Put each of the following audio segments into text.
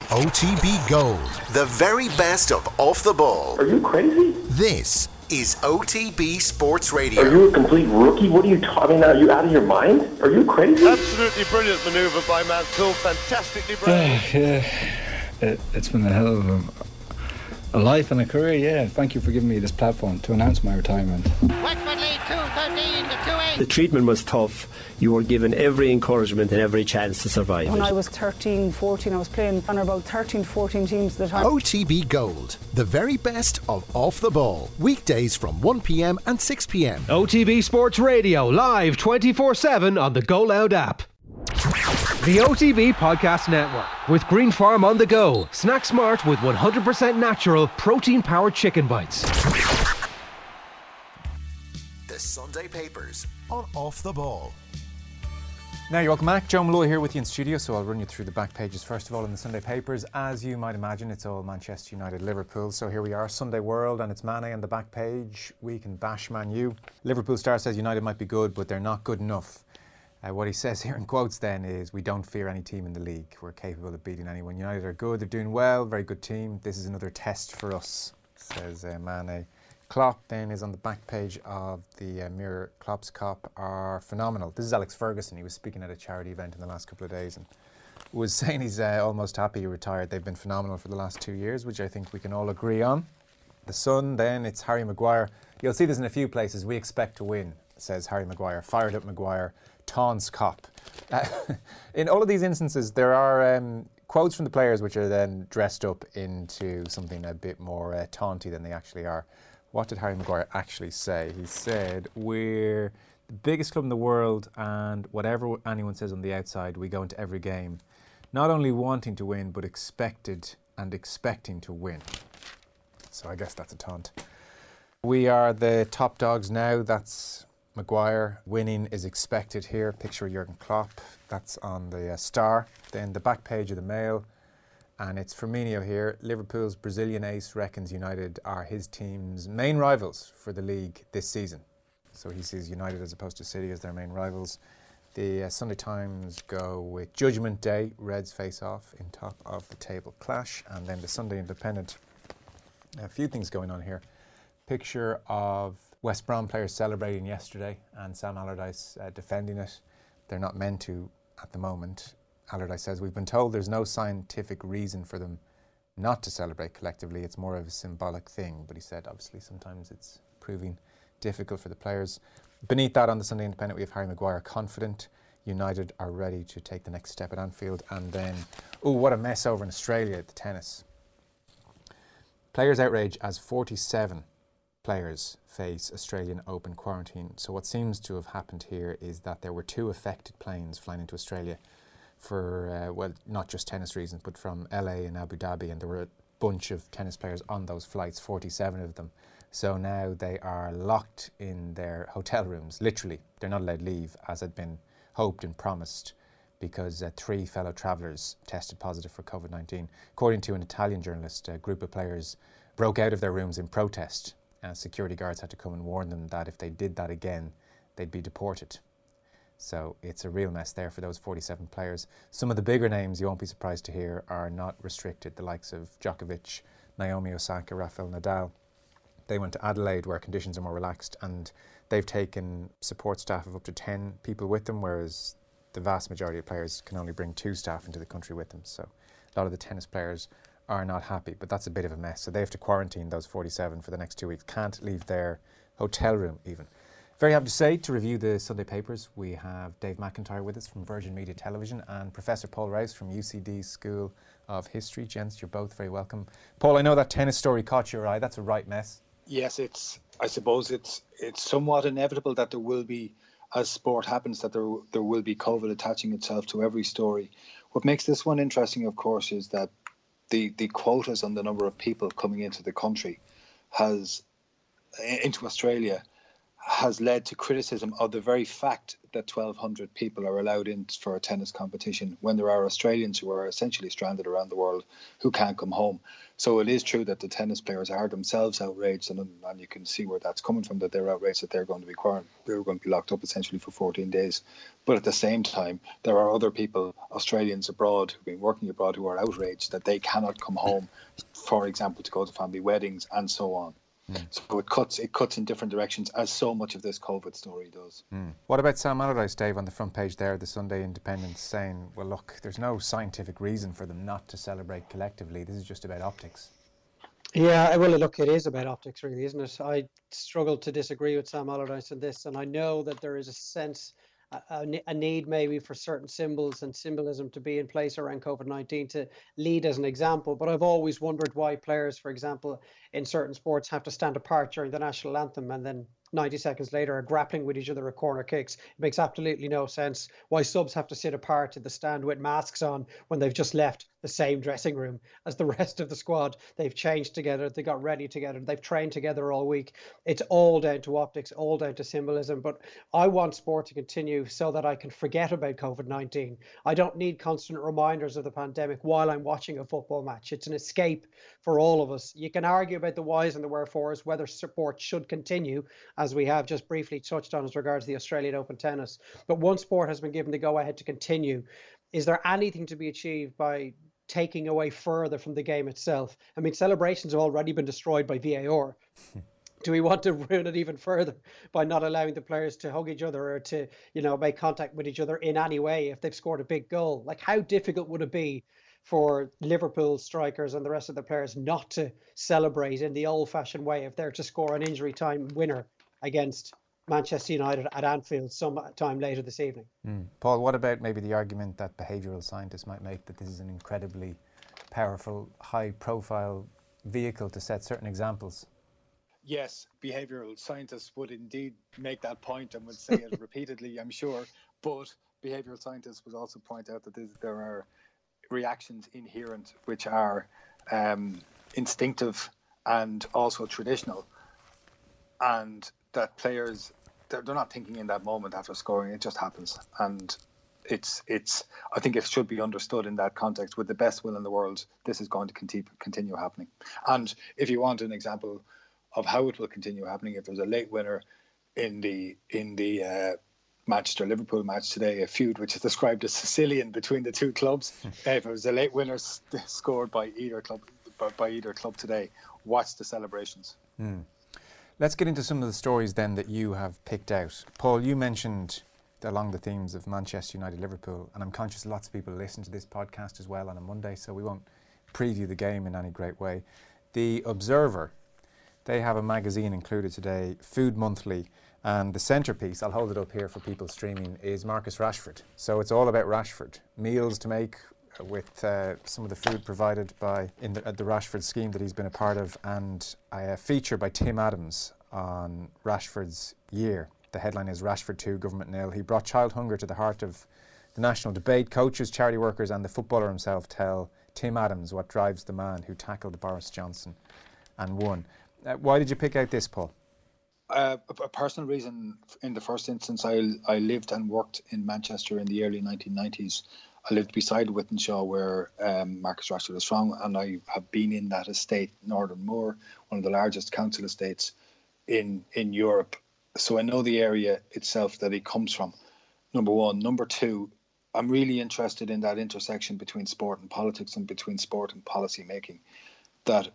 OTB Gold, the very best of Off the Ball. Are you crazy? This is OTB Sports Radio. Are you a complete rookie? What are you talking about? Are you out of your mind? Are you crazy? Absolutely brilliant manoeuvre by Mansell. Fantastically brave. Yeah. It's been a hell of a life and a career, yeah. Thank you for giving me this platform to announce my retirement. Wexford lead 2-13 to 2-8. The treatment was tough. You were given every encouragement and every chance to survive. When I was 13, 14, I was playing on about 13 to 14 teams at the time. OTB Gold, the very best of Off the Ball. Weekdays from 1 p.m. and 6 p.m. OTB Sports Radio, live 24/7 on the Go Loud app. The OTB Podcast Network, with Green Farm on the go. Snack smart with 100% natural, protein-powered chicken bites. The Sunday Papers on Off the Ball. Now you're welcome back. Joe Malloy here with you in studio, so I'll run you through the back pages. First of all, in the Sunday Papers, as you might imagine, it's all Manchester United, Liverpool. So here we are, Sunday World, and it's Mane on the back page. We can bash Man U. Liverpool star says United might be good, but they're not good enough. What he says here in quotes then is, we don't fear any team in the league. We're capable of beating anyone. United are good, they're doing well, very good team. This is another test for us, says Mane. Klopp then is on the back page of the Mirror. Klopp's Cop are phenomenal. This is Alex Ferguson. He was speaking at a charity event in the last couple of days and was saying he's almost happy he retired. They've been phenomenal for the last 2 years, which I think we can all agree on. The Sun then, it's Harry Maguire. You'll see this in a few places. We expect to win, says Harry Maguire. Fired up Maguire. Taunts Cop. In all of these instances, there are quotes from the players which are then dressed up into something a bit more taunty than they actually are. What did Harry Maguire actually say? He said, we're the biggest club in the world, and whatever anyone says on the outside, we go into every game not only wanting to win, but expected and expecting to win. So I guess that's a taunt. We are the top dogs now. That's Maguire. Winning is expected here. Picture of Jurgen Klopp. That's on the Star. Then the back page of the Mail. And it's Firmino here. Liverpool's Brazilian ace reckons United are his team's main rivals for the league this season. So he sees United as opposed to City as their main rivals. The Sunday Times go with Judgment Day. Reds face off in top of the table clash. And then the Sunday Independent. A few things going on here. Picture of West Brom players celebrating yesterday and Sam Allardyce defending it. They're not meant to at the moment. Allardyce says, we've been told there's no scientific reason for them not to celebrate collectively. It's more of a symbolic thing. But he said, obviously, sometimes it's proving difficult for the players. Beneath that, on the Sunday Independent, we have Harry Maguire confident United are ready to take the next step at Anfield. And then, what a mess over in Australia at the tennis. Players outrage as 47 players face Australian Open quarantine. So what seems to have happened here is that there were 2 affected planes flying into Australia for, not just tennis reasons, but from LA and Abu Dhabi, and there were a bunch of tennis players on those flights, 47 of them. So now they are locked in their hotel rooms, literally. They're not allowed leave, as had been hoped and promised, because 3 fellow travellers tested positive for COVID-19. According to an Italian journalist, a group of players broke out of their rooms in protest, and security guards had to come and warn them that if they did that again, they'd be deported. So it's a real mess there for those 47 players. Some of the bigger names, you won't be surprised to hear, are not restricted. The likes of Djokovic, Naomi Osaka, Rafael Nadal. They went to Adelaide where conditions are more relaxed, and they've taken support staff of up to 10 people with them, whereas the vast majority of players can only bring 2 staff into the country with them. So a lot of the tennis players are not happy, but that's a bit of a mess. So they have to quarantine those 47 for the next 2 weeks. Can't leave their hotel room even. Very happy to say, to review the Sunday Papers, we have Dave McIntyre with us from Virgin Media Television and Professor Paul Rouse from UCD School of History. Gents, you're both very welcome. Paul, I know that tennis story caught your eye. That's a right mess. Yes, I suppose it's somewhat inevitable that there will be, as sport happens, that there will be COVID attaching itself to every story. What makes this one interesting, of course, is that the quotas on the number of people coming into the country into Australia has led to criticism of the very fact that 1,200 people are allowed in for a tennis competition when there are Australians who are essentially stranded around the world who can't come home. So it is true that the tennis players are themselves outraged, and you can see where that's coming from, that they're outraged that they're going to be they're going to be locked up essentially for 14 days. But at the same time, there are other people, Australians abroad, who've been working abroad, who are outraged that they cannot come home, for example, to go to family weddings and so on. So it cuts in different directions, as so much of this COVID story does. What about Sam Allardyce, Dave, on the front page there, the Sunday Independent, saying, well, look, there's no scientific reason for them not to celebrate collectively. This is just about optics. Yeah, well, look, it is about optics, really, isn't it? I struggle to disagree with Sam Allardyce on this, and I know that there is a sense, a need maybe for certain symbols and symbolism to be in place around COVID-19 to lead as an example. But I've always wondered why players, for example, in certain sports have to stand apart during the national anthem and then 90 seconds later are grappling with each other at corner kicks. It makes absolutely no sense why subs have to sit apart in the stand with masks on when they've just left the same dressing room as the rest of the squad. They've changed together, they got ready together, they've trained together all week. It's all down to optics, all down to symbolism. But I want sport to continue so that I can forget about COVID-19. I don't need constant reminders of the pandemic while I'm watching a football match. It's an escape for all of us. You can argue about the whys and the wherefores, whether sport should continue, as we have just briefly touched on as regards the Australian Open tennis. But one sport has been given the go-ahead to continue. Is there anything to be achieved by taking away further from the game itself? I mean, celebrations have already been destroyed by VAR. Do we want to ruin it even further by not allowing the players to hug each other or to, make contact with each other in any way if they've scored a big goal? Like, how difficult would it be for Liverpool strikers and the rest of the players not to celebrate in the old-fashioned way if they're to score an injury time winner against Manchester United at Anfield sometime later this evening? Paul, what about maybe the argument that behavioural scientists might make that this is an incredibly powerful, high-profile vehicle to set certain examples? Yes, behavioural scientists would indeed make that point and would say it repeatedly, I'm sure. But behavioural scientists would also point out that there are reactions inherent which are instinctive and also traditional, and that players, they're not thinking in that moment after scoring. It just happens, and it's I think it should be understood in that context. With the best will in the world, this is going to continue happening. And if you want an example of how it will continue happening, if there's a late winner in the Manchester Liverpool match today, a feud which is described as Sicilian between the two clubs, if it was a late winner scored by either club today, watch the celebrations. Let's get into some of the stories then that you have picked out. Paul, you mentioned along the themes of Manchester United Liverpool, and I'm conscious lots of people listen to this podcast as well on a Monday, so we won't preview the game in any great way. The Observer, they have a magazine included today, Food Monthly, and the centrepiece, I'll hold it up here for people streaming, is Marcus Rashford. So it's all about Rashford. Meals to make with some of the food provided by the Rashford scheme that he's been a part of, and a feature by Tim Adams on Rashford's year. The headline is Rashford 2, Government 0. He brought child hunger to the heart of the national debate. Coaches, charity workers and the footballer himself tell Tim Adams what drives the man who tackled Boris Johnson and won. Why did you pick out this, Paul? A personal reason. In the first instance, I lived and worked in Manchester in the early 1990s. I lived beside Wythenshawe, where Marcus Rashford is from, and I have been in that estate, Northern Moor, one of the largest council estates in Europe. So I know the area itself that he comes from, number one. Number two, I'm really interested in that intersection between sport and politics and between sport and policy making. That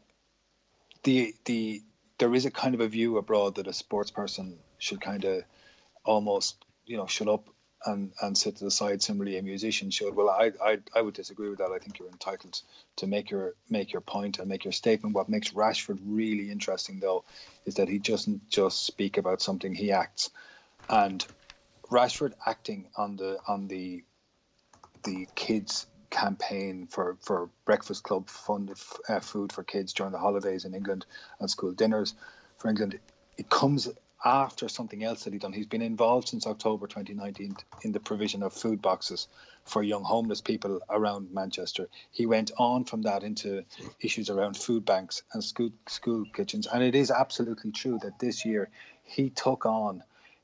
there is a kind of a view abroad that a sports person should kind of almost, shut up and sit to the side. Similarly, a musician should. Well, I would disagree with that. I think you're entitled to make your point and make your statement. What makes Rashford really interesting, though, is that he doesn't just speak about something; he acts. And Rashford acting on the kids campaign for breakfast club funded food for kids during the holidays in England and school dinners for England, it comes after something else that he'd done. He's been involved since October 2019 in the provision of food boxes for young homeless people around Manchester. He went on from that into issues around food banks and school kitchens. And it is absolutely true that this year he took on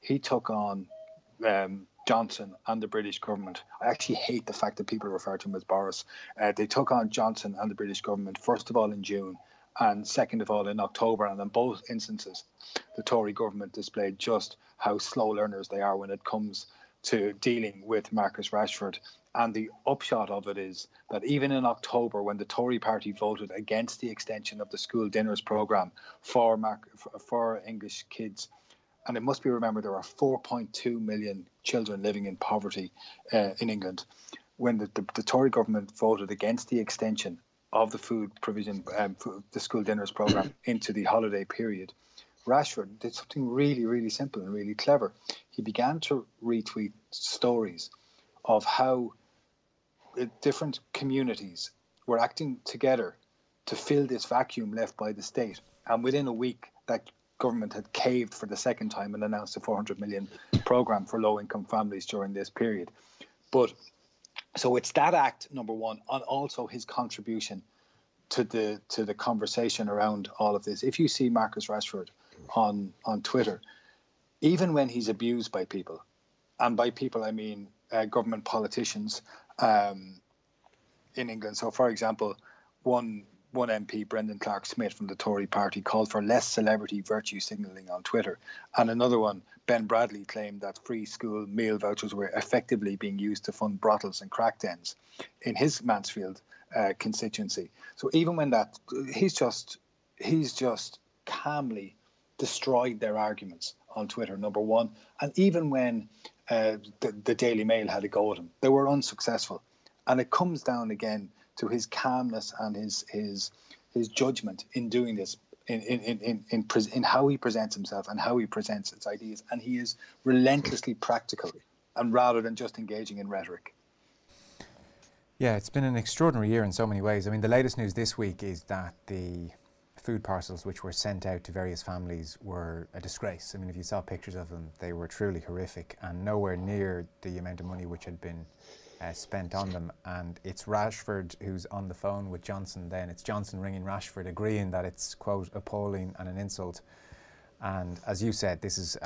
Johnson and the British government. I actually hate the fact that people refer to him as Boris. They took on Johnson and the British government, first of all in June and second of all in October. And in both instances, the Tory government displayed just how slow learners they are when it comes to dealing with Marcus Rashford. And the upshot of it is that even in October, when the Tory party voted against the extension of the school dinners programme for English kids, and it must be remembered there are 4.2 million children living in poverty in England. When the Tory government voted against the extension of the food provision, the school dinners programme into the holiday period, Rashford did something really, really simple and really clever. He began to retweet stories of how different communities were acting together to fill this vacuum left by the state. And within a week, that government had caved for the second time and announced a 400 million programme for low-income families during this period. But so it's that act, number one, and also his contribution to the conversation around all of this. If you see Marcus Rashford on Twitter, even when he's abused by people, and by people I mean government politicians in England. So, for example, one MP, Brendan Clark-Smith from the Tory party, called for less celebrity virtue signalling on Twitter. And another one, Ben Bradley, claimed that free school meal vouchers were effectively being used to fund brothels and crack dens in his Mansfield constituency. So even when he's just calmly destroyed their arguments on Twitter, number one. And even when the Daily Mail had a go at him, they were unsuccessful. And it comes down again to his calmness and his judgment in doing this, in how he presents himself and how he presents his ideas. And he is relentlessly practical, and rather than just engaging in rhetoric. Yeah, it's been an extraordinary year in so many ways. I mean, the latest news this week is that the food parcels which were sent out to various families were a disgrace. I mean, if you saw pictures of them, they were truly horrific and nowhere near the amount of money which had been spent on them. And it's Rashford who's on the phone with Johnson then. It's Johnson ringing Rashford, agreeing that it's, quote, appalling and an insult. And as you said, this is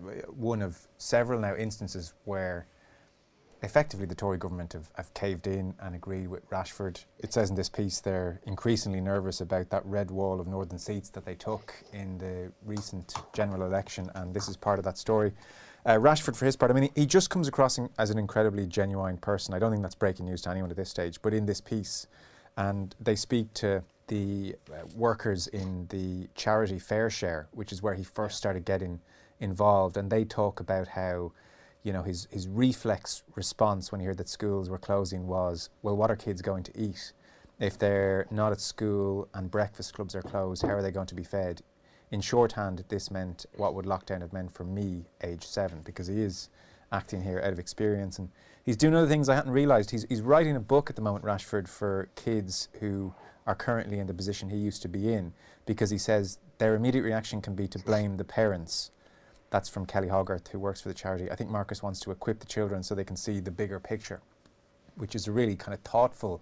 one of several now instances where effectively the Tory government have caved in and agreed with Rashford. It says in this piece they're increasingly nervous about that red wall of northern seats that they took in the recent general election, and this is part of that story. Rashford, for his part, I mean, he just comes across as an incredibly genuine person. I don't think that's breaking news to anyone at this stage, but in this piece, and they speak to the workers in the charity Fair Share, which is where he first started getting involved, and they talk about how, you know, his reflex response when he heard that schools were closing was, well, what are kids going to eat? If they're not at school and breakfast clubs are closed, how are they going to be fed? In shorthand, this meant what would lockdown have meant for me, age 7, because he is acting here out of experience. And he's doing other things I hadn't realised. He's writing a book at the moment, Rashford, for kids who are currently in the position he used to be in, because he says their immediate reaction can be to blame the parents. That's from Kelly Hogarth, who works for the charity. I think Marcus wants to equip the children so they can see the bigger picture, which is a really kind of thoughtful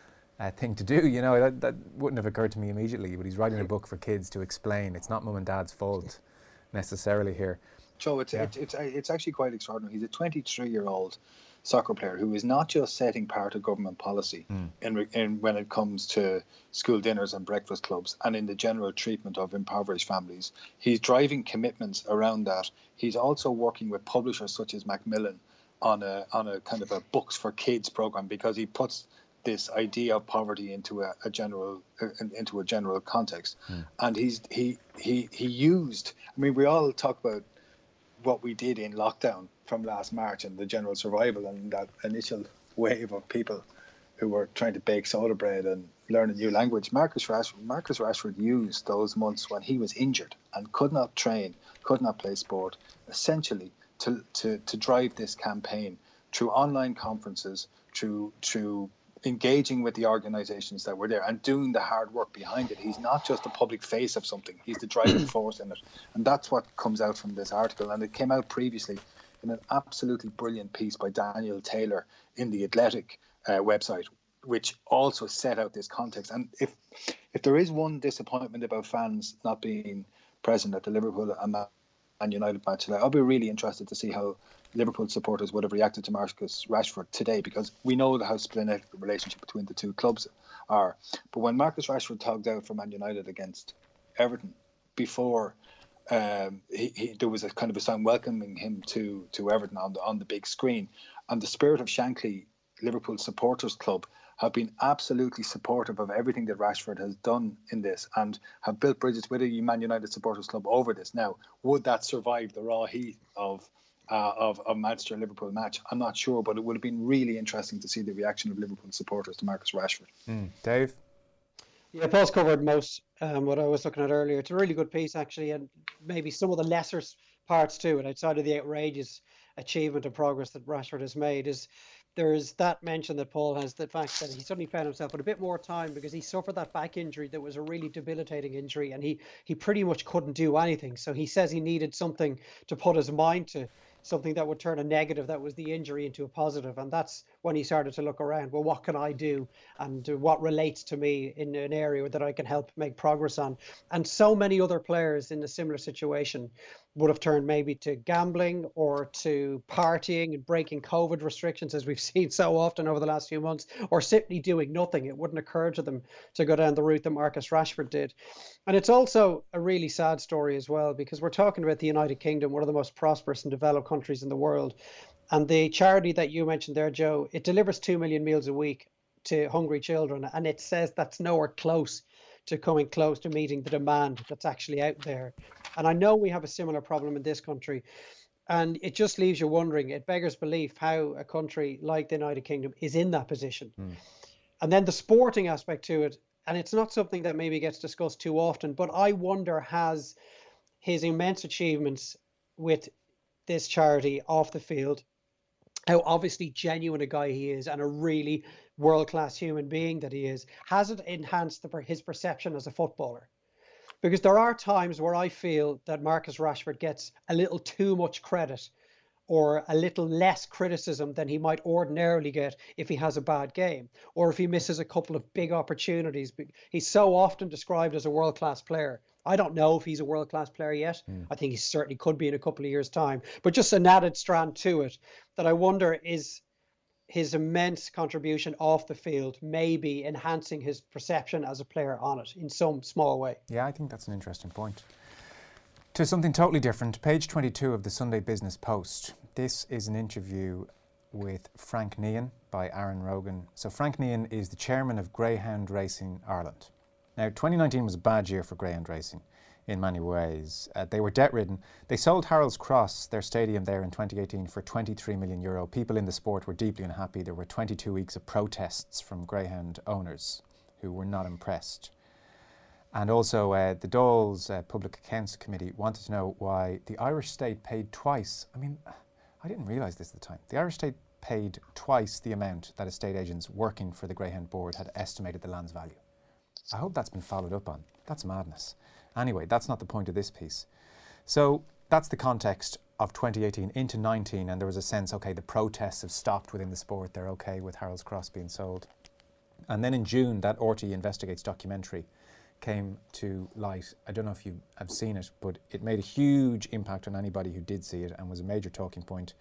thing to do. You know, that wouldn't have occurred to me immediately, but he's writing a book for kids to explain it's not mum and dad's fault necessarily here. Joe, it's actually quite extraordinary. He's a 23-year-old soccer player who is not just setting part of government policy in when it comes to school dinners and breakfast clubs and in the general treatment of impoverished families. He's driving commitments around that. He's also working with publishers such as Macmillan on a kind of a books for kids program, because he puts this idea of poverty into a general context. And he used, I mean, we all talk about what we did in lockdown from last March and the general survival and that initial wave of people who were trying to bake soda bread and learn a new language. Marcus Rashford used those months when he was injured and could not train, could not play sport, essentially to drive this campaign through online conferences, through engaging with the organisations that were there and doing the hard work behind it. He's not just the public face of something, he's the driving force in it. And that's what comes out from this article. And it came out previously in an absolutely brilliant piece by Daniel Taylor in the Athletic website, which also set out this context. And if there is one disappointment about fans not being present at the Liverpool and Man Man United match today. I'll be really interested to see how Liverpool supporters would have reacted to Marcus Rashford today, because we know how splintered the relationship between the two clubs are. But when Marcus Rashford togged out for Man United against Everton before there was a kind of a sign welcoming him to Everton on the big screen, and the Spirit of Shankly Liverpool Supporters Club have been absolutely supportive of everything that Rashford has done in this, and have built bridges with a Man United Supporters Club over this. Now, would that survive the raw heat of Manchester Liverpool match? I'm not sure, but it would have been really interesting to see the reaction of Liverpool supporters to Marcus Rashford. Dave? Yeah, Paul's covered most what I was looking at earlier. It's a really good piece, actually, and maybe some of the lesser parts to it, outside of the outrageous achievement and progress that Rashford has made, is there's that mention that Paul has, the fact that he suddenly found himself with a bit more time because he suffered that back injury that was a really debilitating injury, and he pretty much couldn't do anything. So he says he needed something to put his mind to, something that would turn a negative, that was the injury, into a positive. And that's when he started to look around, well, what can I do, and what relates to me in an area that I can help make progress on. And so many other players in a similar situation would have turned maybe to gambling or to partying and breaking COVID restrictions, as we've seen so often over the last few months, or simply doing nothing. It wouldn't occur to them to go down the route that Marcus Rashford did. And it's also a really sad story as well, because we're talking about the United Kingdom, one of the most prosperous and developed countries in the world. And the charity that you mentioned there, Joe, it delivers 2 million meals a week to hungry children. And it says that's nowhere close to coming close to meeting the demand that's actually out there. And I know we have a similar problem in this country. And it just leaves you wondering, it beggars belief, how a country like the United Kingdom is in that position. And then the sporting aspect to it, and it's not something that maybe gets discussed too often, but I wonder, has his immense achievements with this charity off the field, how obviously genuine a guy he is and a really world-class human being that he is, has it enhanced his perception as a footballer? Because there are times where I feel that Marcus Rashford gets a little too much credit, or a little less criticism than he might ordinarily get if he has a bad game, or if he misses a couple of big opportunities. He's so often described as a world-class player. I don't know if he's a world-class player yet. I think he certainly could be in a couple of years' time. But just an added strand to it, that I wonder, is his immense contribution off the field maybe enhancing his perception as a player on it in some small way? Yeah, I think that's an interesting point. To something totally different, page 22 of the Sunday Business Post. This is an interview with Frank Nean by Aaron Rogan. So Frank Nean is the chairman of Greyhound Racing Ireland. Now, 2019 was a bad year for Greyhound Racing in many ways. They were debt-ridden. They sold Harold's Cross, their stadium there, in 2018 for €23 million. People in the sport were deeply unhappy. There were 22 weeks of protests from Greyhound owners who were not impressed. And also the Dáil's Public Accounts Committee wanted to know why the Irish state paid twice. I mean, I didn't realise this at the time. The Irish state paid twice the amount that estate agents working for the Greyhound board had estimated the land's value. I hope that's been followed up on. That's madness. Anyway, that's not the point of this piece. So that's the context of 2018 into 19, and there was a sense, okay, the protests have stopped within the sport. They're okay with Harold's Cross being sold. And then in June, that RTÉ Investigates documentary came to light. I don't know if you have seen it, but it made a huge impact on anybody who did see it and was a major talking point.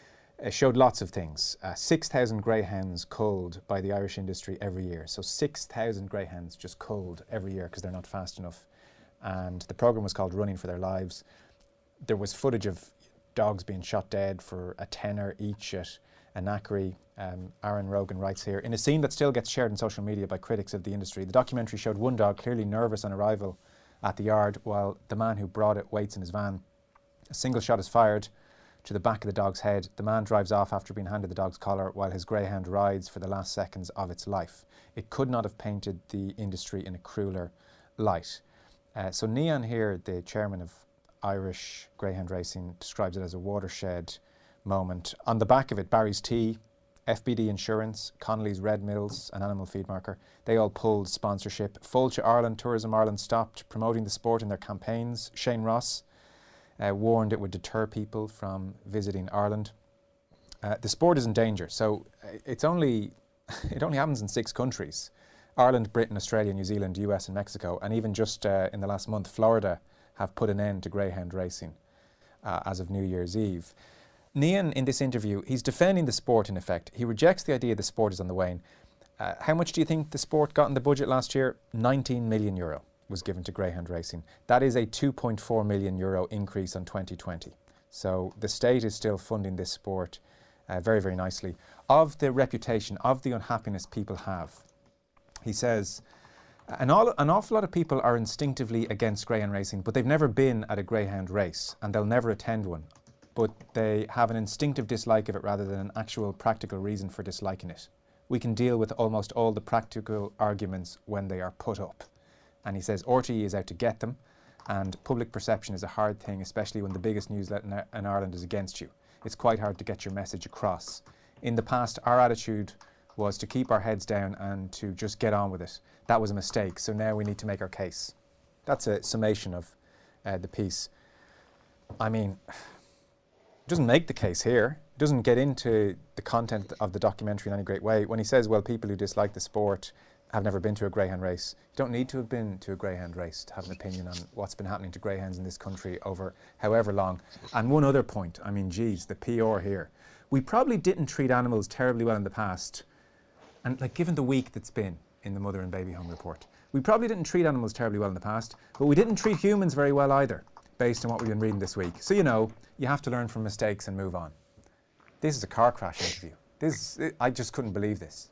It showed lots of things. 6,000 greyhounds culled by the Irish industry every year. So 6,000 greyhounds just culled every year because they're not fast enough. And the programme was called Running for Their Lives. There was footage of dogs being shot dead for a tenner each at a knackery. Aaron Rogan writes here, in a scene that still gets shared on social media by critics of the industry, the documentary showed one dog clearly nervous on arrival at the yard while the man who brought it waits in his van. A single shot is fired to the back of the dog's head. The man drives off after being handed the dog's collar while his greyhound rides for the last seconds of its life. It could not have painted the industry in a crueler light. So Nean here, the chairman of Irish Greyhound Racing, describes it as a watershed moment. On the back of it, Barry's Tea, FBD Insurance, Connolly's Red Mills and Animal Feed Marker, they all pulled sponsorship. Fáilte Ireland, Tourism Ireland stopped promoting the sport in their campaigns. Shane Ross warned it would deter people from visiting Ireland. The sport is in danger, so it only happens in 6 countries. Ireland, Britain, Australia, New Zealand, US and Mexico, and even just in the last month, Florida have put an end to greyhound racing. as of New Year's Eve. Nian, in this interview, he's defending the sport in effect. He rejects the idea the sport is on the wane. How much do you think the sport got in the budget last year? 19 million euro was given to greyhound racing. That is a 2.4 million euro increase on 2020. So the state is still funding this sport very, very nicely. Of the reputation, of the unhappiness people have, he says, an awful lot of people are instinctively against greyhound racing, but they've never been at a greyhound race and they'll never attend one. But they have an instinctive dislike of it rather than an actual practical reason for disliking it. We can deal with almost all the practical arguments when they are put up. And he says RTE is out to get them, and public perception is a hard thing, especially when the biggest newsletter in Ireland is against you. It's quite hard to get your message across. In the past, our attitude was to keep our heads down and to just get on with it. That was a mistake, so now we need to make our case. That's a summation of the piece. I mean, it doesn't make the case here. It doesn't get into the content of the documentary in any great way. When he says, well, people who dislike the sport have never been to a greyhound race, you don't need to have been to a greyhound race to have an opinion on what's been happening to greyhounds in this country over however long. And one other point, I mean, geez, the PR here. We probably didn't treat animals terribly well in the past. And like, given the week that's been in the Mother and Baby Home Report, we probably didn't treat animals terribly well in the past, but we didn't treat humans very well either, based on what we've been reading this week. So, you know, you have to learn from mistakes and move on. This is a car crash interview. I just couldn't believe this.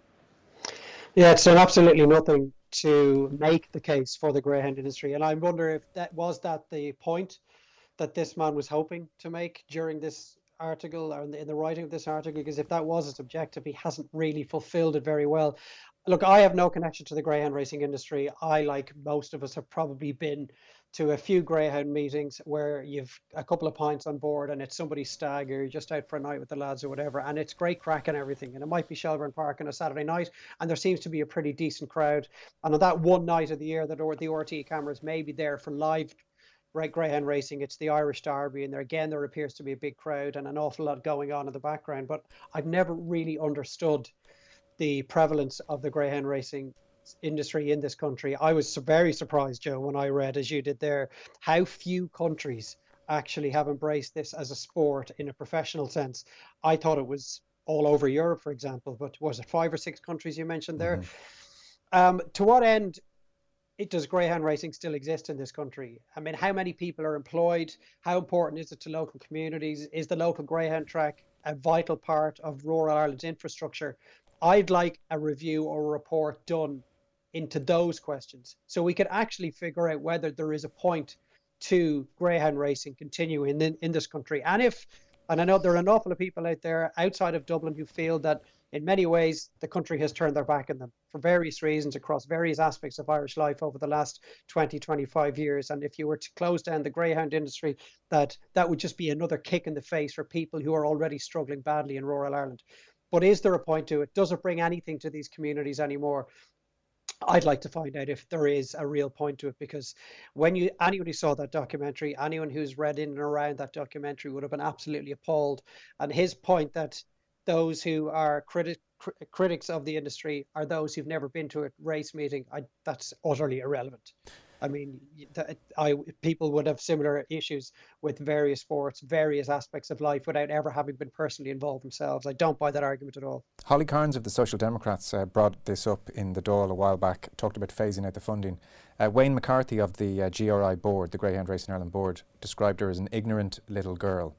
Yeah, it's done absolutely nothing to make the case for the greyhound industry. And I wonder if that was the point that this man was hoping to make during this article, or in the writing of this article, because if that was his objective, he hasn't really fulfilled it very well. Look, I have no connection to the greyhound racing industry. I, like most of us, have probably been to a few greyhound meetings where you've a couple of pints on board and it's somebody's stag, or you're just out for a night with the lads or whatever, and it's great crack and everything. And it might be Shelbourne Park on a Saturday night, and there seems to be a pretty decent crowd. And on that one night of the year that the RTE cameras may be there for live greyhound racing, it's the Irish Derby, and there appears to be a big crowd and an awful lot going on in the background. But I've never really understood the prevalence of the greyhound racing industry in this country. I was very surprised, Joe, when I read, as you did there, how few countries actually have embraced this as a sport in a professional sense. I thought it was all over Europe, for example, but was it 5 or 6 countries you mentioned there? Mm-hmm. To what end does greyhound racing still exist in this country? I mean, how many people are employed? How important is it to local communities? Is the local greyhound track a vital part of rural Ireland's infrastructure? I'd like a review or a report done into those questions, so we could actually figure out whether there is a point to greyhound racing continuing in this country. And I know there are an awful lot of people out there outside of Dublin who feel that in many ways the country has turned their back on them for various reasons across various aspects of Irish life over the last 20, 25 years. And if you were to close down the greyhound industry, that would just be another kick in the face for people who are already struggling badly in rural Ireland. But is there a point to it? Does it bring anything to these communities anymore? I'd like to find out if there is a real point to it, because anyone who saw that documentary, anyone who's read in and around that documentary would have been absolutely appalled. And his point that those who are critics of the industry are those who've never been to a race meeting, that's utterly irrelevant. I mean, people would have similar issues with various sports, various aspects of life without ever having been personally involved themselves. I don't buy that argument at all. Holly Carnes of the Social Democrats brought this up in the Dáil a while back, talked about phasing out the funding. Wayne McCarthy of the GRI board, the Greyhound Racing Ireland board, described her as an ignorant little girl,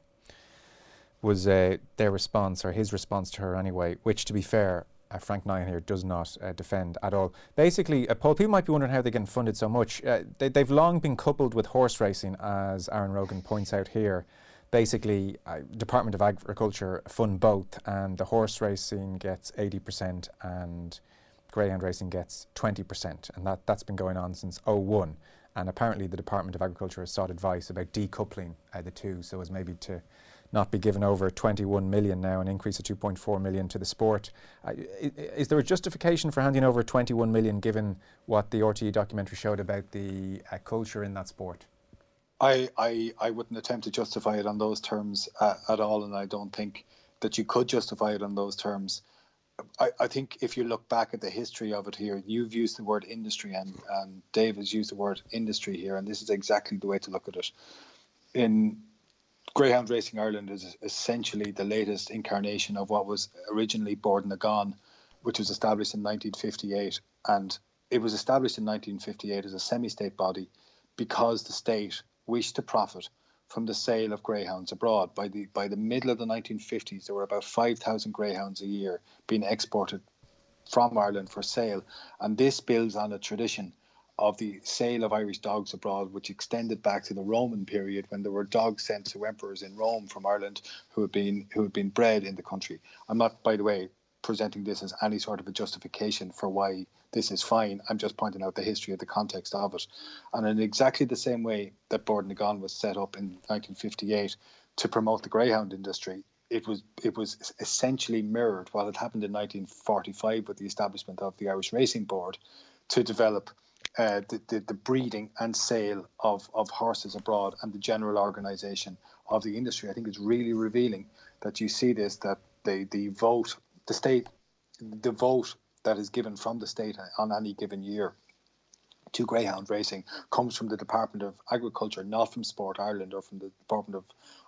was their response, or his response to her anyway, which, to be fair, Frank Nian here does not defend at all. Basically, Paul, people might be wondering how they're getting funded so much. They've long been coupled with horse racing, as Aaron Rogan points out here. Basically, Department of Agriculture fund both, and the horse racing gets 80% and greyhound racing gets 20%, and that's been going on since 2001. And apparently the Department of Agriculture has sought advice about decoupling the two, so as maybe to not be given over 21 million now, an increase of 2.4 million to the sport. Is there a justification for handing over 21 million given what the RTE documentary showed about the culture in that sport? I wouldn't attempt to justify it on those terms at all, and I don't think that you could justify it on those terms. I think if you look back at the history of it here, you've used the word industry and Dave has used the word industry here, and this is exactly the way to look at it. Greyhound Racing Ireland is essentially the latest incarnation of what was originally Bord na Gán, which was established in 1958. And it was established in 1958 as a semi-state body because the state wished to profit from the sale of greyhounds abroad. By the middle of the 1950s, there were about 5,000 greyhounds a year being exported from Ireland for sale. And this builds on a tradition of the sale of Irish dogs abroad, which extended back to the Roman period when there were dogs sent to emperors in Rome from Ireland who had been bred in the country. I'm not, by the way, presenting this as any sort of a justification for why this is fine. I'm just pointing out the history of the context of it. And in exactly the same way that Bord na Gán was set up in 1958 to promote the greyhound industry, it was essentially mirrored while it happened in 1945 with the establishment of the Irish Racing Board to develop the breeding and sale of horses abroad and the general organisation of the industry. I think it's really revealing that you see this, that the vote that is given from the state on any given year to greyhound racing comes from the Department of Agriculture, not from Sport Ireland or from the Department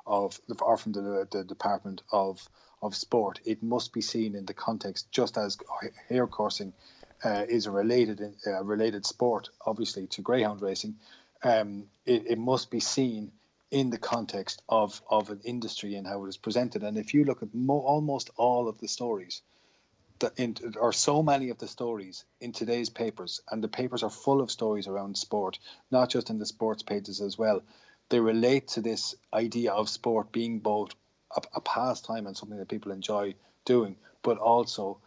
the Department of Sport. It must be seen in the context, just as hare coursing is a related sport, obviously, to greyhound racing. It must be seen in the context of an industry and how it is presented. And if you look at almost all of the stories, or so many of the stories in today's papers, and the papers are full of stories around sport, not just in the sports pages as well, they relate to this idea of sport being both a pastime and something that people enjoy doing, but also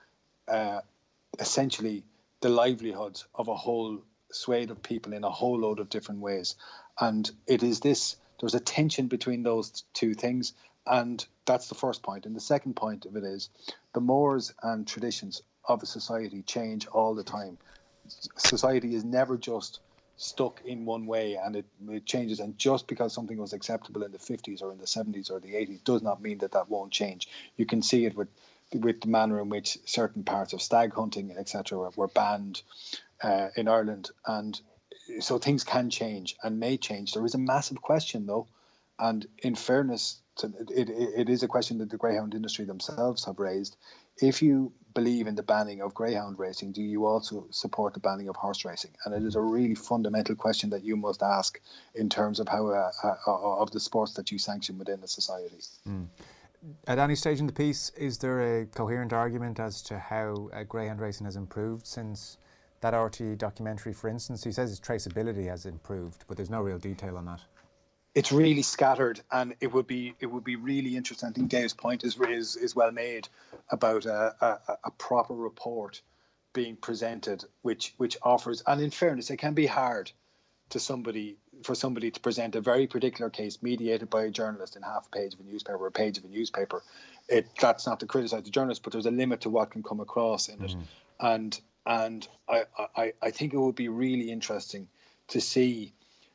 essentially the livelihoods of a whole swathe of people in a whole load of different ways. And there's a tension between those two things, and that's the first point. And the second point of it is the mores and traditions of a society change all the time. Society is never just stuck in one way, and it changes. And just because something was acceptable in the 50s or in the 70s or the 80s does not mean that won't change. You can see it with the manner in which certain parts of stag hunting, etc., were banned in Ireland. And so things can change and may change. There is a massive question, though, and in fairness, it is a question that the greyhound industry themselves have raised. If you believe in the banning of greyhound racing, do you also support the banning of horse racing? And it is a really fundamental question that you must ask in terms of how of the sports that you sanction within a society. Mm. At any stage in the piece, is there a coherent argument as to how greyhound racing has improved since that RTE documentary, for instance? He says its traceability has improved, but there's no real detail on that. It's really scattered, and it would be really interesting. I think Dave's point is well made about a proper report being presented, which offers, and in fairness, it can be hard for somebody to present a very particular case mediated by a journalist in half a page of a newspaper or a page of a newspaper. That's not to criticise the journalist, but there's a limit to what can come across in it. And I think it would be really interesting to see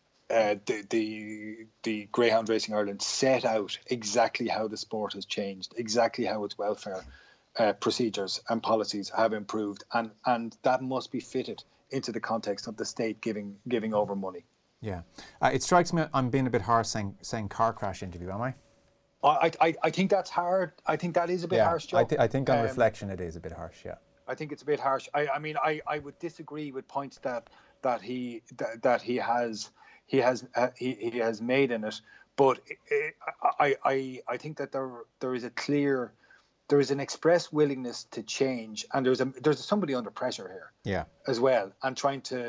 the Greyhound Racing Ireland set out exactly how the sport has changed, exactly how its welfare procedures and policies have improved, and that must be fitted into the context of the state giving over money. Yeah, it strikes me I'm being a bit harsh saying car crash interview. Am I? I think that's hard. I think that is a bit harsh, Joe. I think on reflection it is a bit harsh. Yeah. I think it's a bit harsh. I mean, I would disagree with points that he has made in it, but I think that there is an express willingness to change, and there's somebody under pressure here, as well, and trying to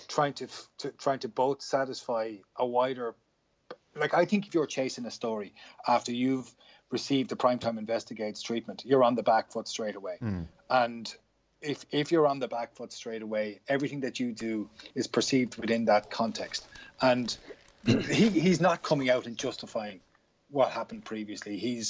both satisfy a wider. Like, I think if you're chasing a story after you've received the Primetime Investigates treatment, you're on the back foot straight away, and if you're on the back foot straight away, everything that you do is perceived within that context. And he's not coming out and justifying what happened previously.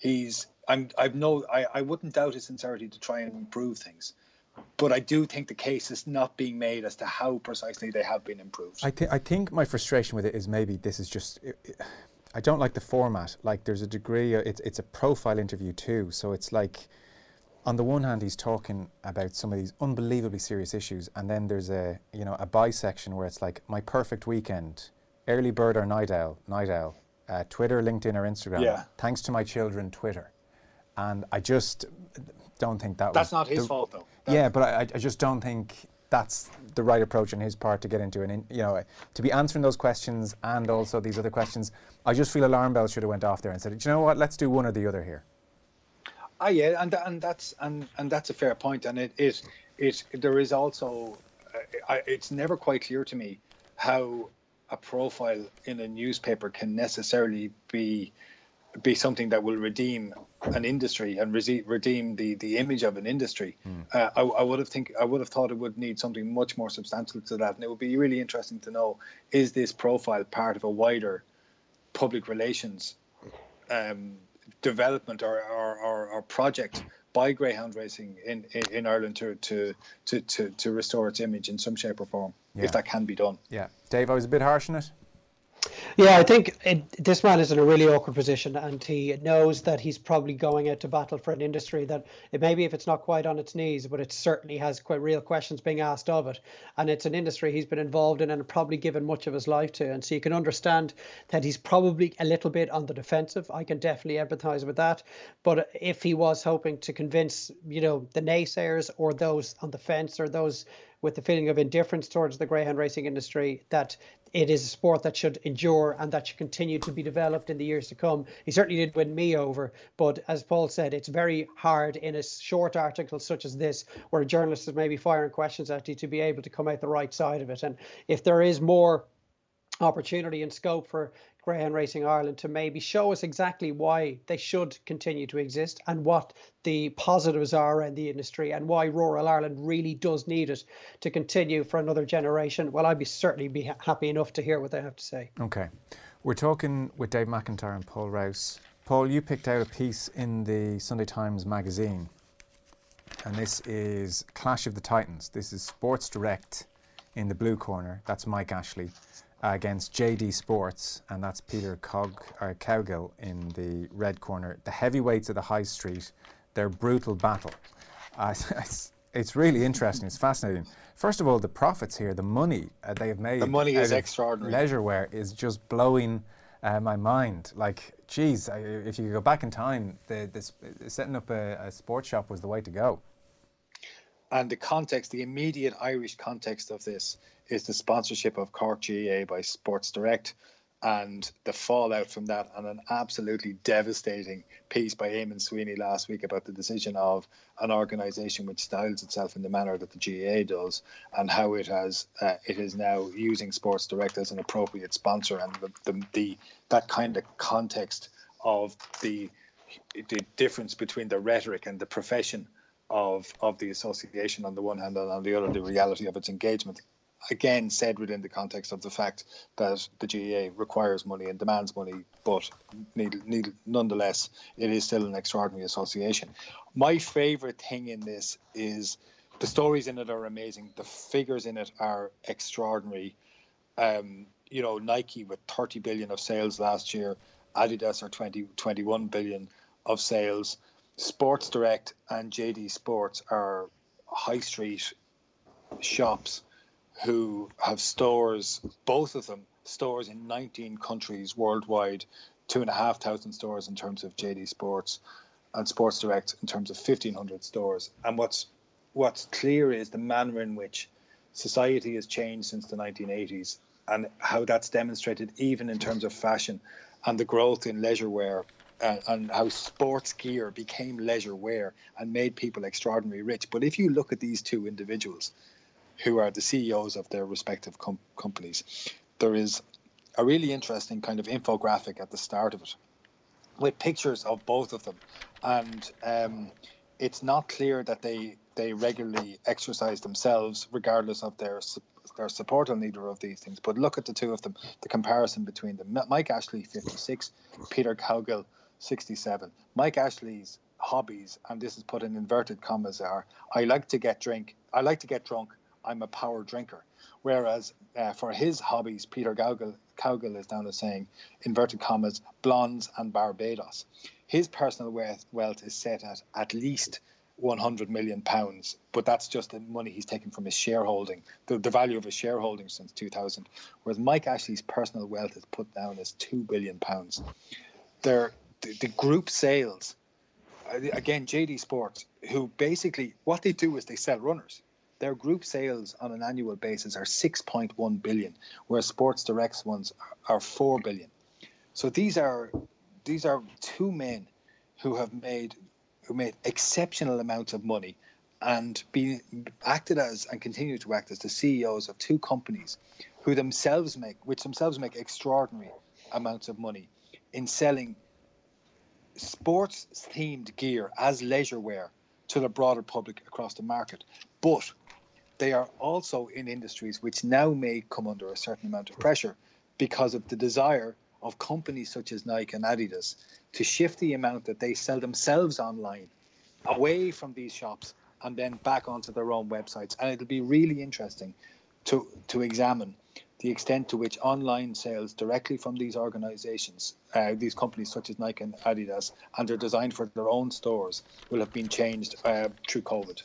I wouldn't doubt his sincerity to try and improve things, but I do think the case is not being made as to how precisely they have been improved. I think my frustration with it is maybe this is just. I don't like the format. Like, there's a degree. It's a profile interview too, so it's like, on the one hand, he's talking about some of these unbelievably serious issues, and then there's a bisection where it's like, my perfect weekend, early bird or night owl, Twitter, LinkedIn, or Instagram. Yeah. Thanks to my children, Twitter. And I just don't think that's not his fault, though. But I just don't think that's the right approach on his part to get into to be answering those questions and also these other questions. I just feel alarm bells should have went off there and said, you know what, let's do one or the other here. Yeah, and that's a fair point, and there is also it's never quite clear to me how a profile in a newspaper can necessarily be something that will redeem an industry and redeem the image of an industry. I would have thought it would need something much more substantial to that, and it would be really interesting to know, is this profile part of a wider public relations development or project by greyhound racing in Ireland to restore its image in some shape or form, if that can be done. Yeah, Dave, I was a bit harsh on it. Yeah, I think this man is in a really awkward position, and he knows that he's probably going out to battle for an industry that maybe if it's not quite on its knees, but it certainly has quite real questions being asked of it. And it's an industry he's been involved in and probably given much of his life to. And so you can understand that he's probably a little bit on the defensive. I can definitely empathise with that. But if he was hoping to convince, the naysayers or those on the fence or those with the feeling of indifference towards the greyhound racing industry, that it is a sport that should endure and that should continue to be developed in the years to come. He certainly did win me over, but as Paul said, it's very hard in a short article such as this, where a journalist is maybe firing questions at you, to be able to come out the right side of it. And if there is more opportunity and scope for Greyhound Racing Ireland to maybe show us exactly why they should continue to exist and what the positives are in the industry and why rural Ireland really does need it to continue for another generation, well, I'd certainly be happy enough to hear what they have to say. Okay. We're talking with Dave McIntyre and Paul Rouse. Paul, you picked out a piece in the Sunday Times magazine, and this is Clash of the Titans. This is Sports Direct in the blue corner. That's Mike Ashley. Against JD Sports, and that's Peter Cowgill in the red corner. The heavyweights of the high street, their brutal battle. It's really interesting. It's fascinating. First of all, the profits here, the money they have made. The money is extraordinary. Leisure wear is just blowing my mind. Like, geez, if you go back in time, setting up a sports shop was the way to go. And the immediate Irish context of this is the sponsorship of Cork GAA by Sports Direct and the fallout from that, and an absolutely devastating piece by Eamon Sweeney last week about the decision of an organisation which styles itself in the manner that the GAA does, and how it is now using Sports Direct as an appropriate sponsor, and that kind of context of the difference between the rhetoric and the profession of the association on the one hand, and on the other the reality of its engagement, again said within the context of the fact that the GAA requires money and demands money, but nonetheless it is still an extraordinary association. My favourite thing in this is the stories in it are amazing, the figures in it are extraordinary. Nike with 30 billion of sales last year, Adidas are 21 billion of sales. Sports Direct and JD Sports are high street shops who have stores, both of them stores in 19 countries worldwide, 2,500 stores in terms of JD Sports, and Sports Direct in terms of 1,500 stores. And what's clear is the manner in which society has changed since the 1980s, and how that's demonstrated even in terms of fashion and the growth in leisure wear, and how sports gear became leisure wear and made people extraordinarily rich. But if you look at these two individuals who are the CEOs of their respective companies, there is a really interesting kind of infographic at the start of it with pictures of both of them. And it's not clear that they regularly exercise themselves regardless of their support on either of these things. But look at the two of them, the comparison between them. Mike Ashley, 56, Peter Cowgill, 67. Mike Ashley's hobbies, and this is put in inverted commas, are I like to get drunk, I'm a power drinker. Whereas for his hobbies, Peter Cowgill is down as saying, inverted commas, blondes and Barbados. His personal wealth is set at least £100 million, but that's just the money he's taken from his shareholding, the value of his shareholding since 2000. Whereas Mike Ashley's personal wealth is put down as £2 billion. The group sales, again, JD Sports, who basically what they do is they sell runners. Their group sales on an annual basis are 6.1 billion, whereas Sports Direct's ones are 4 billion. So these are two men who made exceptional amounts of money and acted as and continue to act as the CEOs of two companies which themselves make extraordinary amounts of money in selling sports themed gear as leisure wear to the broader public across the market. But they are also in industries which now may come under a certain amount of pressure because of the desire of companies such as Nike and Adidas to shift the amount that they sell themselves online away from these shops and then back onto their own websites. And it'll be really interesting to examine the extent to which online sales directly from these organizations, these companies such as Nike and Adidas, and they're designed for their own stores, will have been changed through COVID.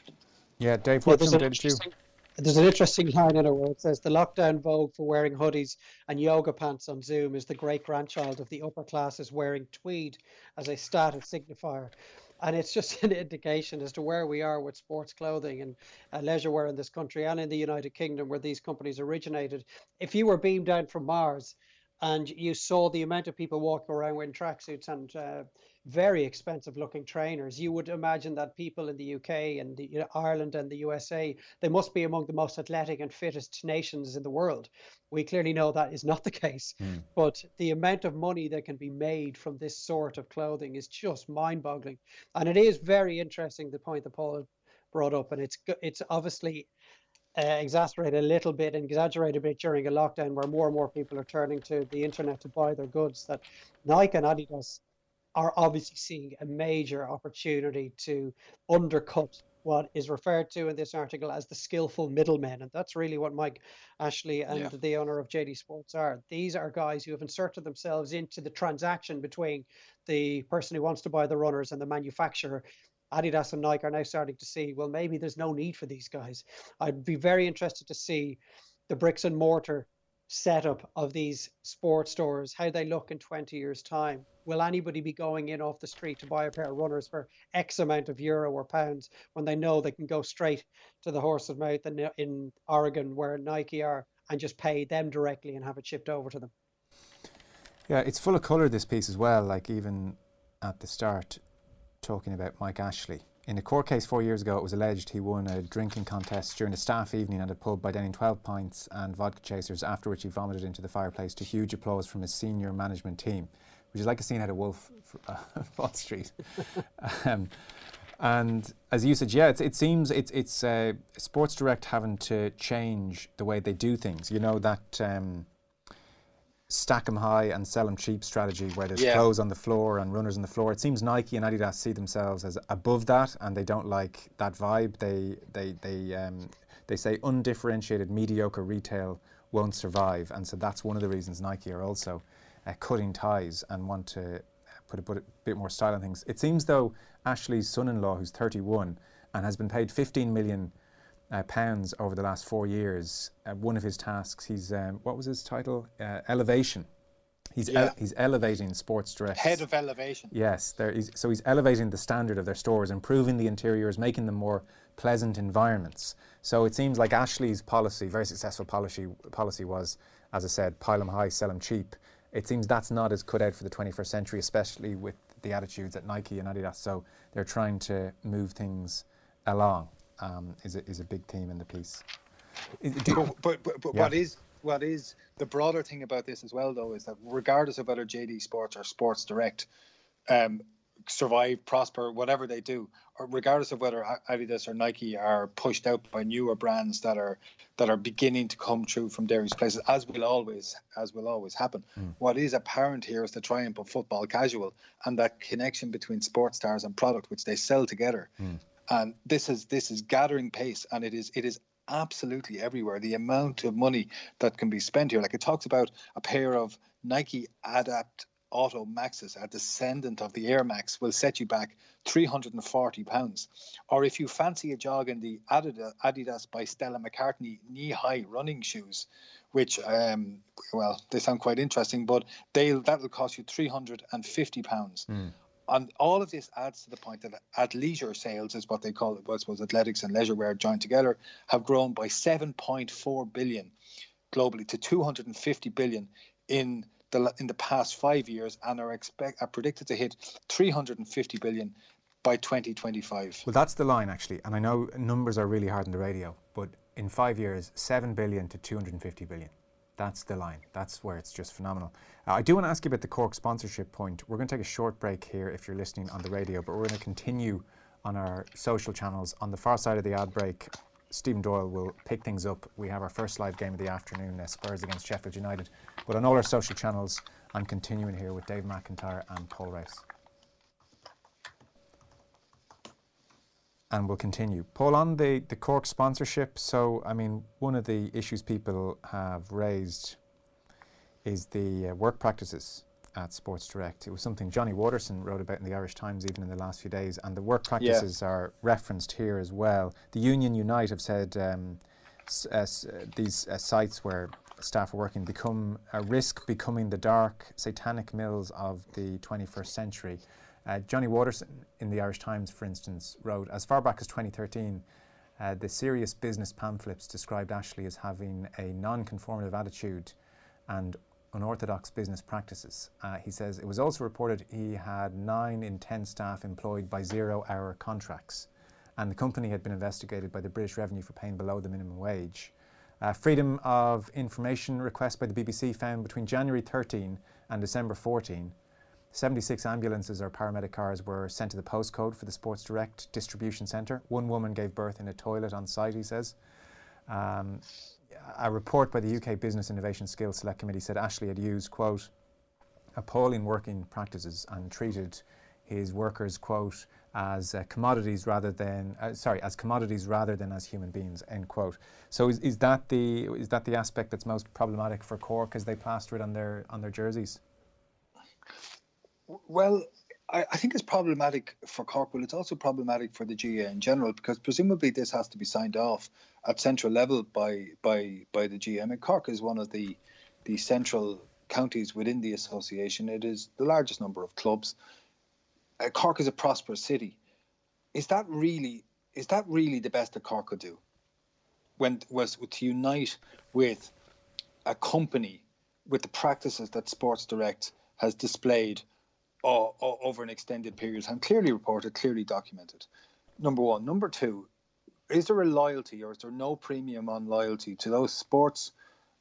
Yeah, Dave, what's There's an interesting line in it where it says the lockdown vogue for wearing hoodies and yoga pants on Zoom is the great-grandchild of the upper classes wearing tweed as a status signifier. And it's just an indication as to where we are with sports clothing and leisure wear in this country and in the United Kingdom, where these companies originated. If you were beamed down from Mars and you saw the amount of people walking around wearing tracksuits and very expensive looking trainers, you would imagine that people in the UK and Ireland and the USA, they must be among the most athletic and fittest nations in the world. We clearly know that is not the case, but the amount of money that can be made from this sort of clothing is just mind-boggling. And it is very interesting, the point that Paul brought up, and it's obviously exaggerated a little bit and exaggerated a bit during a lockdown where more and more people are turning to the internet to buy their goods, that Nike and Adidas are obviously seeing a major opportunity to undercut what is referred to in this article as the skillful middlemen. And that's really what Mike Ashley and the owner of JD Sports are. These are guys who have inserted themselves into the transaction between the person who wants to buy the runners and the manufacturer. Adidas and Nike are now starting to see, well, maybe there's no need for these guys. I'd be very interested to see the bricks and mortar setup of these sports stores, how they look in 20 years' time. Will anybody be going in off the street to buy a pair of runners for X amount of euro or pounds when they know they can go straight to the horse's mouth in Oregon where Nike are and just pay them directly and have it shipped over to them? Yeah, it's full of colour, this piece as well, like even at the start talking about Mike Ashley. In a court case 4 years ago, it was alleged he won a drinking contest during a staff evening at a pub by downing 12 pints and vodka chasers, after which he vomited into the fireplace to huge applause from his senior management team, which is like a scene out of Wolf Wall Street. And as you said, yeah, it seems it's Sports Direct having to change the way they do things. You know, that stack them high and sell them cheap strategy where there's clothes on the floor and runners on the floor. It seems Nike and Adidas see themselves as above that, and they don't like that vibe. They say undifferentiated, mediocre retail won't survive, and so that's one of the reasons Nike are also cutting ties and want to put a bit more style on things. It seems though Ashley's son-in-law, who's 31 and has been paid £15 million over the last 4 years, one of his tasks, he's what was his title? Elevation. He's elevating Sports Direct. Head of Elevation. Yes, so he's elevating the standard of their stores, improving the interiors, making them more pleasant environments. So it seems like Ashley's policy, very successful policy was, as I said, pile them high, sell them cheap. It seems that's not as cut out for the 21st century, especially with the attitudes at Nike and Adidas. So they're trying to move things along. Is a big theme in the piece. But what is the broader thing about this as well, though, is that regardless of whether JD Sports or Sports Direct survive, prosper, whatever they do, or regardless of whether Adidas or Nike are pushed out by newer brands that are beginning to come through from various places, as will always happen. What is apparent here is the triumph of football casual and that connection between sports stars and product, which they sell together. And this is gathering pace, and it is absolutely everywhere. The amount of money that can be spent here, like it talks about a pair of Nike Adapt Auto Maxus, a descendant of the Air Max, will set you back £340. Or if you fancy a jog in the Adidas by Stella McCartney knee-high running shoes, which, well, they sound quite interesting, but that'll cost you £350. And all of this adds to the point that athleisure sales, is what they call it, I suppose athletics and leisure wear joined together, have grown by 7.4 billion globally to 250 billion in the past 5 years, and are predicted to hit 350 billion by 2025. Well, that's the line, actually. And I know numbers are really hard on the radio, but in 5 years, 7 billion to 250 billion. That's the line. That's where it's just phenomenal. I do want to ask you about the Cork sponsorship point. We're going to take a short break here if you're listening on the radio, but we're going to continue on our social channels. On the far side of the ad break, Stephen Doyle will pick things up. We have our first live game of the afternoon, Spurs against Sheffield United. But on all our social channels, I'm continuing here with Dave McIntyre and Paul Rouse. And we'll continue. Paul, on the Cork sponsorship, so, I mean, one of the issues people have raised is the work practices at Sports Direct. It was something Johnny Waterson wrote about in the Irish Times even in the last few days, and the work practices are referenced here as well. The Union Unite have said these sites where staff are working risk becoming the dark, satanic mills of the 21st century. Johnny Waterson in the Irish Times, for instance, wrote, as far back as 2013, the Serious Business pamphlets described Ashley as having a non-conformative attitude and unorthodox business practices. He says it was also reported he had 9 in 10 staff employed by 0-hour contracts, and the company had been investigated by the British Revenue for paying below the minimum wage. Freedom of information requests by the BBC found between January 13 and December 14, 76 ambulances or paramedic cars were sent to the postcode for the Sports Direct distribution centre. One woman gave birth in a toilet on site, he says. A report by the UK Business Innovation Skills Select Committee said Ashley had used, quote, appalling working practices and treated his workers, quote, as commodities rather than as human beings, end quote. So is that the aspect that's most problematic for Cork as they plaster it on their jerseys? Well, I think it's problematic for Cork, but it's also problematic for the GAA in general, because presumably this has to be signed off at central level by the GAA. I mean, Cork is one of the central counties within the association. It is the largest number of clubs. Cork is a prosperous city. Is that really the best that Cork could do? Was to unite with a company with the practices that Sports Direct has displayed over an extended period of time, clearly reported, clearly documented. Number one. Number two, is there a loyalty, or is there no premium on loyalty to those sports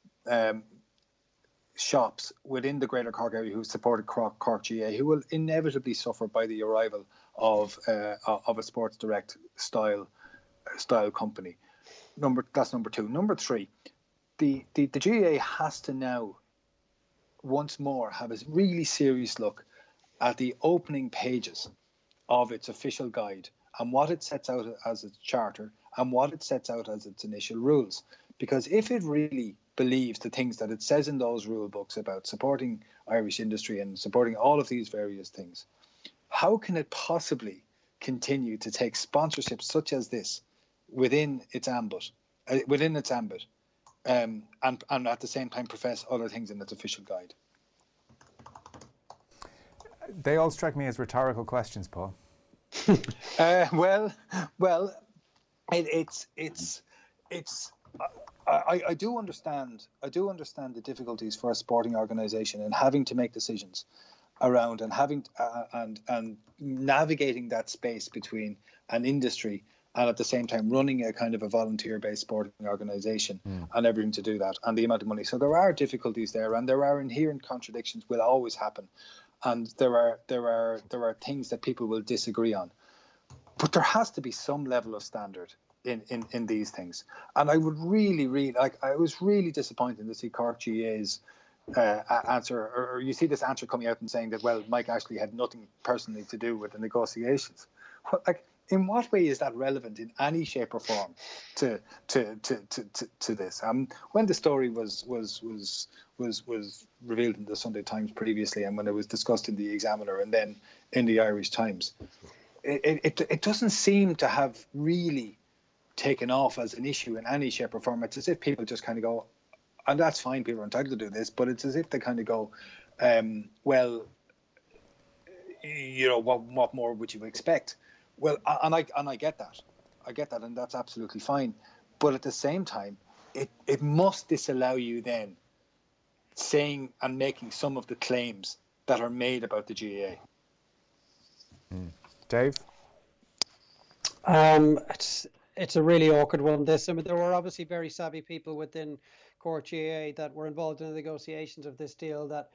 shops within the Greater Cork area who supported Cork GAA, who will inevitably suffer by the arrival of a Sports Direct style company? That's number two. Number three, the GAA has to now once more have a really serious look at the opening pages of its official guide and what it sets out as its charter and what it sets out as its initial rules. Because if it really believes the things that it says in those rule books about supporting Irish industry and supporting all of these various things, how can it possibly continue to take sponsorships such as this within its ambit, and at the same time profess other things in its official guide? They all strike me as rhetorical questions, Paul. Well, I do understand the difficulties for a sporting organisation and having to make decisions around and having and navigating that space between an industry and at the same time running a kind of a volunteer-based sporting organisation and everything to do that and the amount of money. So there are difficulties there, and there are inherent contradictions will always happen, and there are things that people will disagree on. But there has to be some level of standard in these things. And I would really I was really disappointed to see Cork GAA's answer, or you see this answer coming out and saying that, well, Mike Ashley had nothing personally to do with the negotiations. Like, In what way is that relevant in any shape or form to this? When the story was revealed in the Sunday Times previously, and when it was discussed in the Examiner and then in the Irish Times, it doesn't seem to have really taken off as an issue in any shape or form. It's as if people just kind of go, and that's fine, people are entitled to do this, but it's as if they kind of go, well, you know, what more would you expect? Well, and I get that. I get that, and that's absolutely fine. But at the same time, it must disallow you then saying and making some of the claims that are made about the GAA. Dave? It's a really awkward one, this. I mean, there were obviously very savvy people within Cork GAA that were involved in the negotiations of this deal that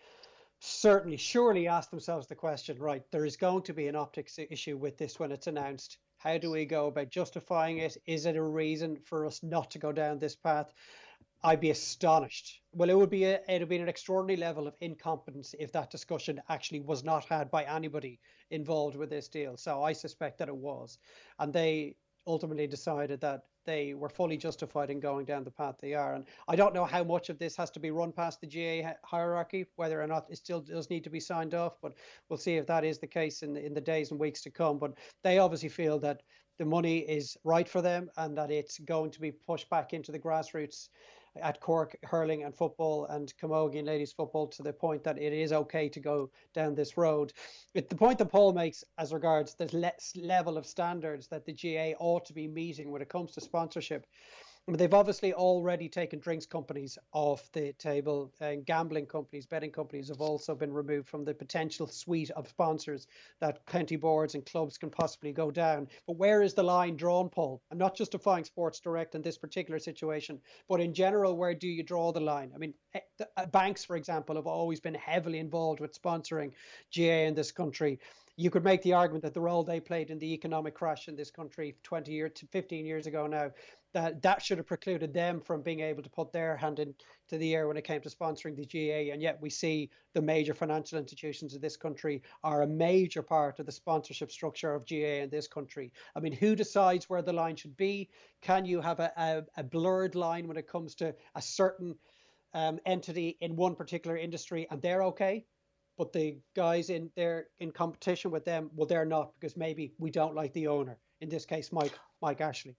surely asked themselves the question, right, there is going to be an optics issue with this when it's announced. How do we go about justifying it? Is it a reason for us not to go down this path? I'd be astonished. Well, it would be an extraordinary level of incompetence if that discussion actually was not had by anybody involved with this deal. So I suspect that it was. And they ultimately decided that they were fully justified in going down the path they are. And I don't know how much of this has to be run past the GAA hierarchy, whether or not it still does need to be signed off, but we'll see if that is the case in the days and weeks to come. But they obviously feel that the money is right for them and that it's going to be pushed back into the grassroots at Cork hurling and football and Camogie ladies football, to the point that it is okay to go down this road. The point that Paul makes as regards the level of standards that the GAA ought to be meeting when it comes to sponsorship, I mean, they've obviously already taken drinks companies off the table, and gambling companies, betting companies have also been removed from the potential suite of sponsors that county boards and clubs can possibly go down. But where is the line drawn, Paul? I'm not justifying Sports Direct in this particular situation, but in general, where do you draw the line? I mean, banks, for example, have always been heavily involved with sponsoring GAA in this country. You could make the argument that the role they played in the economic crash in this country 15 years ago now, that should have precluded them from being able to put their hand into the air when it came to sponsoring the GAA. And yet we see the major financial institutions of this country are a major part of the sponsorship structure of GAA in this country. I mean, who decides where the line should be? Can you have a blurred line when it comes to a certain entity in one particular industry and they're okay, but the guys in competition with them, well, they're not, because maybe we don't like the owner, in this case Mike Ashley?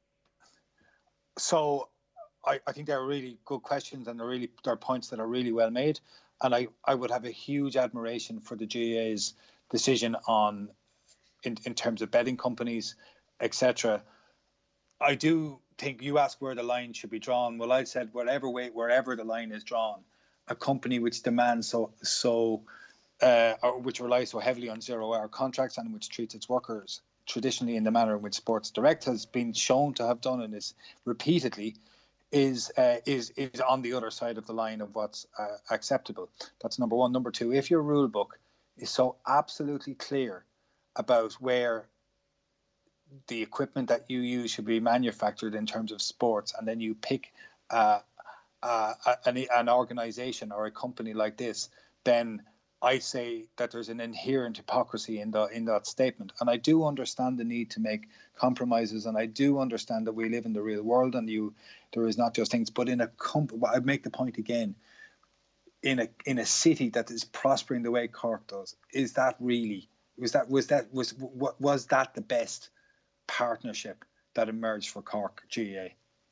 So I think they're really good questions, and they're points that are really well made. And I would have a huge admiration for the GAA's decision on in terms of betting companies, etc. I do think you asked where the line should be drawn. Well, I said wherever the line is drawn, a company which demands or which relies so heavily on 0-hour contracts and which treats its workers traditionally in the manner in which Sports Direct has been shown to have done in this repeatedly, is on the other side of the line of what's acceptable. That's number one. Number two, if your rule book is so absolutely clear about where the equipment that you use should be manufactured in terms of sports, and then you pick an organisation or a company like this, then I say that there's an inherent hypocrisy in that statement. And I do understand the need to make compromises, and I do understand that we live in the real world and there is not just things, but in I make the point again, in a city that is prospering the way Cork does, was that the best partnership that emerged for Cork GAA?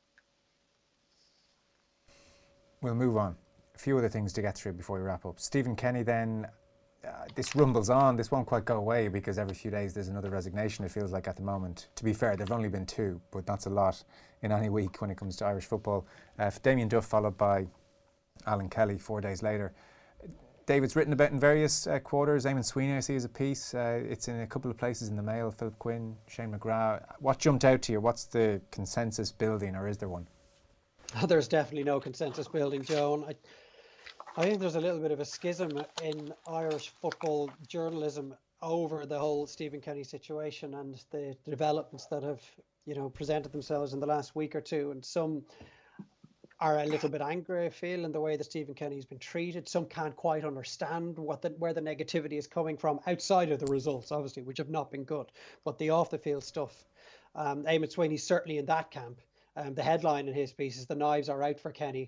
We'll move on. A few other things to get through before we wrap up. Stephen Kenny then, this rumbles on. This won't quite go away because every few days there's another resignation, it feels like, at the moment. To be fair, there've only been two, but that's a lot in any week when it comes to Irish football. Damien Duff followed by Alan Kelly 4 days later. David's written about in various quarters. Eamon Sweeney, I see, as a piece. It's in a couple of places in the Mail. Philip Quinn, Shane McGrath. What jumped out to you? What's the consensus building, or is there one? There's definitely no consensus building, Joan. I think there's a little bit of a schism in Irish football journalism over the whole Stephen Kenny situation and the developments that have, presented themselves in the last week or two. And some are a little bit angry, I feel, in the way that Stephen Kenny has been treated. Some can't quite understand where the negativity is coming from outside of the results, obviously, which have not been good. But the off the field stuff Eamon Sweeney's certainly in that camp. The headline in his piece is "The Knives Are Out for Kenny."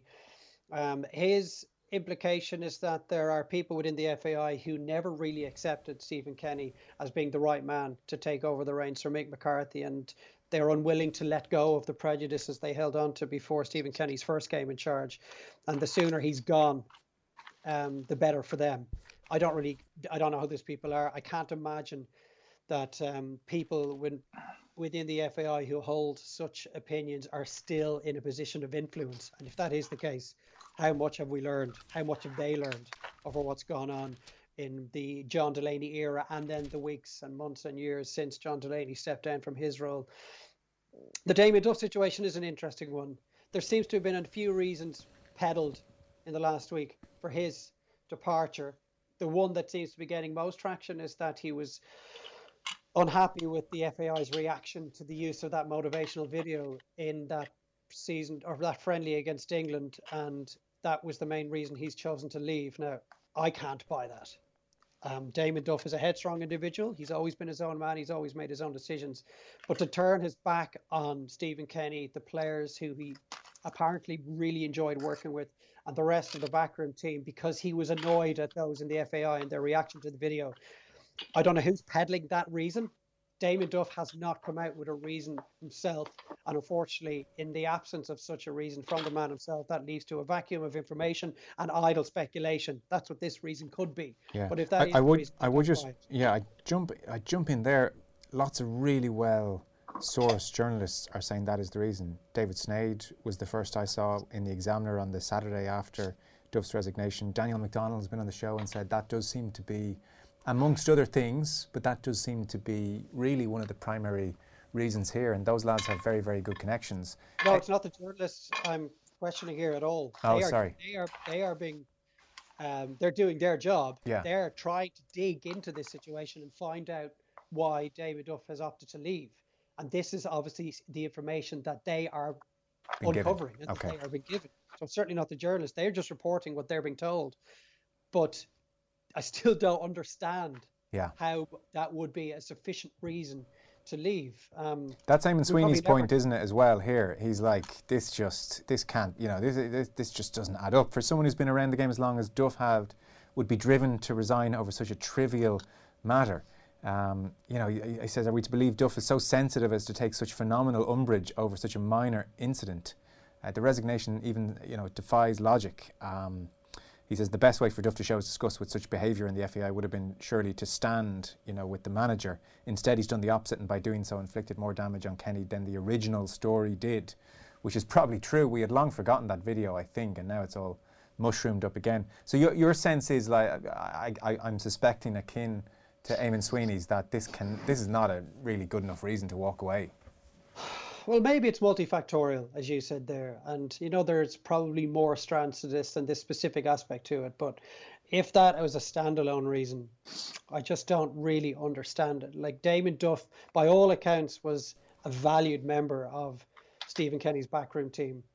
His implication is that there are people within the FAI who never really accepted Stephen Kenny as being the right man to take over the reins from Mick McCarthy, and they're unwilling to let go of the prejudices they held on to before Stephen Kenny's first game in charge. And the sooner he's gone, the better for them. I don't know who these people are. I can't imagine that people within the FAI who hold such opinions are still in a position of influence. And if that is the case, how much have we learned? How much have they learned over what's gone on in the John Delaney era, and then the weeks and months and years since John Delaney stepped down from his role? The Damien Duff situation is an interesting one. There seems to have been a few reasons peddled in the last week for his departure. The one that seems to be getting most traction is that he was unhappy with the FAI's reaction to the use of that motivational video in that season, or that friendly against England, and that was the main reason he's chosen to leave. Now, I can't buy that. Damien Duff is a headstrong individual. He's always been his own man. He's always made his own decisions. But to turn his back on Stephen Kenny, the players who he apparently really enjoyed working with, and the rest of the backroom team, because he was annoyed at those in the FAI and their reaction to the video. I don't know who's peddling that reason. Damien Duff has not come out with a reason himself, and unfortunately, in the absence of such a reason from the man himself, that leads to a vacuum of information and idle speculation. That's what this reason could be. Yeah. But if that I jump in there. Lots of really well sourced journalists are saying that is the reason. David Sneyd was the first I saw in the Examiner on the Saturday after Duff's resignation. Daniel McDonnell has been on the show and said that does seem to be, amongst other things, but that does seem to be really one of the primary reasons here, and those lads have very, very good connections. No, it's not the journalists I'm questioning here at all. Sorry. They are being, they're doing their job. Yeah. They're trying to dig into this situation and find out why David Duff has opted to leave. And this is obviously the information that they are uncovering and okay. that they are being given. So certainly not the journalists. They're just reporting what they're being told. But I still don't understand how that would be a sufficient reason to leave. That's Eamon Sweeney's point, isn't it, as well here? He's like, this can't, this just doesn't add up. For someone who's been around the game as long as Duff would be driven to resign over such a trivial matter. He says, are we to believe Duff is so sensitive as to take such phenomenal umbrage over such a minor incident? The resignation even, it defies logic. He says the best way for Duff to show his disgust with such behaviour in the FAI would have been surely to stand, with the manager. Instead, he's done the opposite, and by doing so inflicted more damage on Kenny than the original story did, which is probably true. We had long forgotten that video, I think, and now it's all mushroomed up again. So your sense is, like, I'm suspecting akin to Eamon Sweeney's, that this is not a really good enough reason to walk away. Well, maybe it's multifactorial, as you said there. And, there's probably more strands to this than this specific aspect to it. But if that was a standalone reason, I just don't really understand it. Like, Damien Duff, by all accounts, was a valued member of Stephen Kenny's backroom team.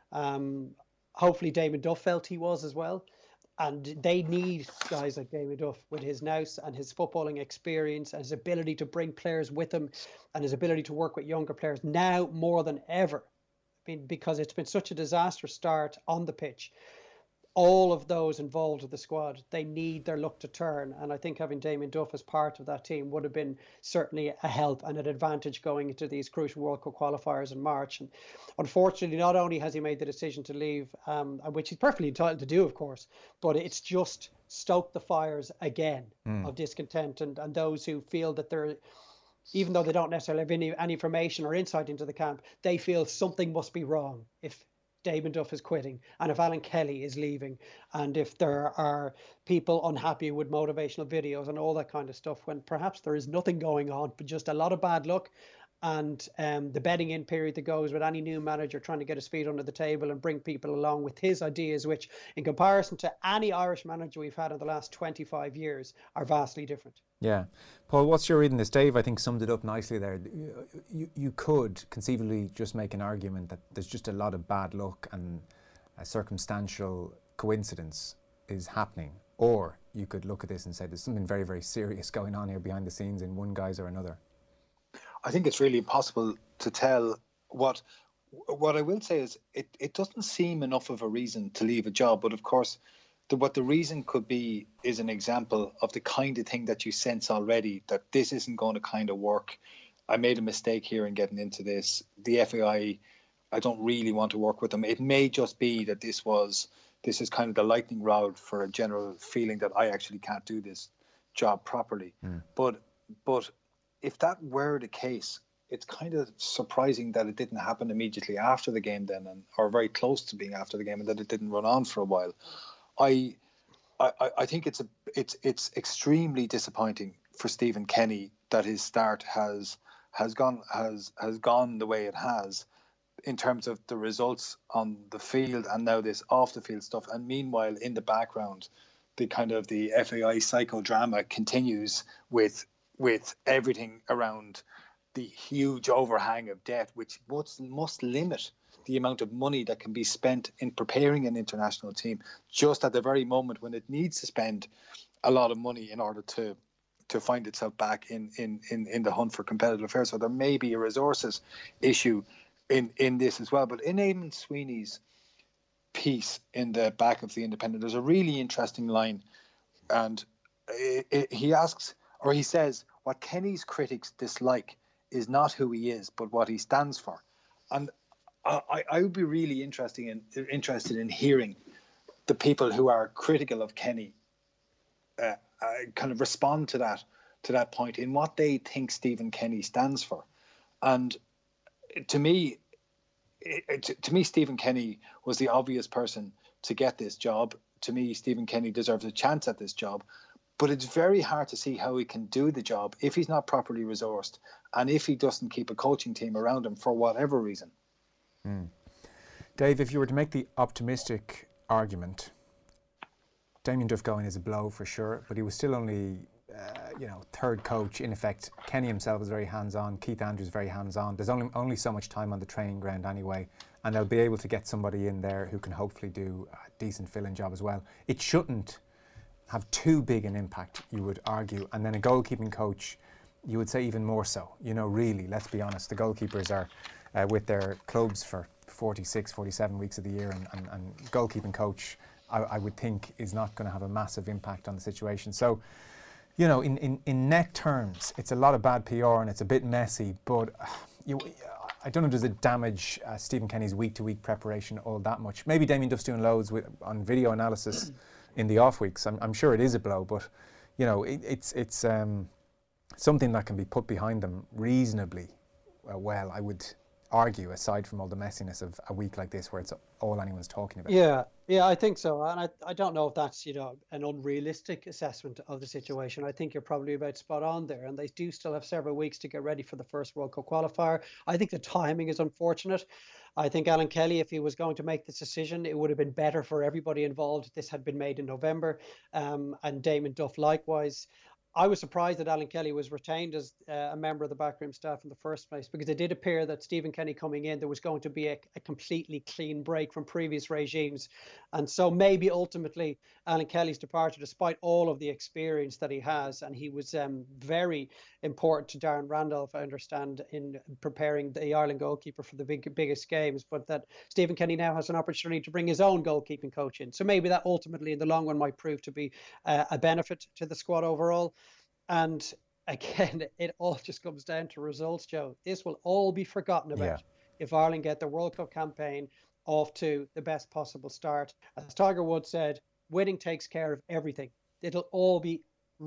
Hopefully Damien Duff felt he was as well. And they need guys like Damien Duff with his nous and his footballing experience and his ability to bring players with him and his ability to work with younger players now more than ever. Because it's been such a disastrous start on the pitch. All of those involved with the squad, they need their luck to turn. And I think having Damien Duff as part of that team would have been certainly a help and an advantage going into these crucial World Cup qualifiers in March. And unfortunately, not only has he made the decision to leave, which he's perfectly entitled to do, of course, but it's just stoked the fires again of discontent and those who feel that they're, even though they don't necessarily have any information or insight into the camp, they feel something must be wrong if Damien Duff is quitting and if Alan Kelly is leaving and if there are people unhappy with motivational videos and all that kind of stuff, when perhaps there is nothing going on but just a lot of bad luck and the bedding in period that goes with any new manager trying to get his feet under the table and bring people along with his ideas, which in comparison to any Irish manager we've had in the last 25 years are vastly different. Yeah. Paul, what's your reading this? Dave, I think, summed it up nicely there. You could conceivably just make an argument that there's just a lot of bad luck and a circumstantial coincidence is happening. Or you could look at this and say there's something very, very serious going on here behind the scenes in one guise or another. I think it's really impossible to tell. What I will say is it doesn't seem enough of a reason to leave a job, but of course what the reason could be is an example of the kind of thing that you sense already, that this isn't going to kind of work. I made a mistake here in getting into this. The FAI, I don't really want to work with them. It may just be that this is kind of the lightning rod for a general feeling that I actually can't do this job properly. But if that were the case, it's kind of surprising that it didn't happen immediately after the game then, or very close to being after the game, and that it didn't run on for a while. I think it's extremely disappointing for Stephen Kenny that his start has gone the way it has in terms of the results on the field and now this off the field stuff. And meanwhile, in the background, the FAI psychodrama continues with everything around the huge overhang of debt, which must limit the amount of money that can be spent in preparing an international team just at the very moment when it needs to spend a lot of money in order to find itself back in the hunt for competitive affairs. So there may be a resources issue in this as well. But in Eamon Sweeney's piece in the back of The Independent, there's a really interesting line, and he says, what Kenny's critics dislike is not who he is, but what he stands for. And I would be really interested in hearing the people who are critical of Kenny kind of respond to that point in what they think Stephen Kenny stands for. And to me, Stephen Kenny was the obvious person to get this job. To me, Stephen Kenny deserves a chance at this job. But it's very hard to see how he can do the job if he's not properly resourced and if he doesn't keep a coaching team around him for whatever reason. Dave, if you were to make the optimistic argument, Damien Duff going is a blow for sure, but he was still only, third coach in effect. Kenny himself is very hands-on. Keith Andrews very hands-on. There's only so much time on the training ground anyway, and they'll be able to get somebody in there who can hopefully do a decent fill-in job as well. It shouldn't have too big an impact, you would argue, and then a goalkeeping coach, you would say even more so. Really, let's be honest, the goalkeepers are with their clubs for 46, 47 weeks of the year, and goalkeeping coach, I would think, is not going to have a massive impact on the situation. So, in net terms, it's a lot of bad PR and it's a bit messy, but I don't know, does it damage Stephen Kenny's week-to-week preparation all that much? Maybe Damien Duff's doing loads on video analysis in the off weeks. I'm sure it is a blow, but it's something that can be put behind them reasonably well, I would argue, aside from all the messiness of a week like this where it's all anyone's talking about. Yeah, I think so. And I don't know if that's, an unrealistic assessment of the situation. I think you're probably about spot on there. And they do still have several weeks to get ready for the first World Cup qualifier. I think the timing is unfortunate. I think Alan Kelly, if he was going to make this decision, it would have been better for everybody involved if this had been made in November. And Damien Duff likewise. I was surprised that Alan Kelly was retained as a member of the backroom staff in the first place, because it did appear that Stephen Kenny coming in, there was going to be a completely clean break from previous regimes. And so maybe ultimately Alan Kelly's departure, despite all of the experience that he has, and he was very important to Darren Randolph, I understand, in preparing the Ireland goalkeeper for the biggest games, but that Stephen Kenny now has an opportunity to bring his own goalkeeping coach in. So maybe that ultimately in the long run might prove to be a benefit to the squad overall. And again, it all just comes down to results, Joe. This will all be forgotten about if Ireland get the World Cup campaign off to the best possible start. As Tiger Woods said, winning takes care of everything. It'll all be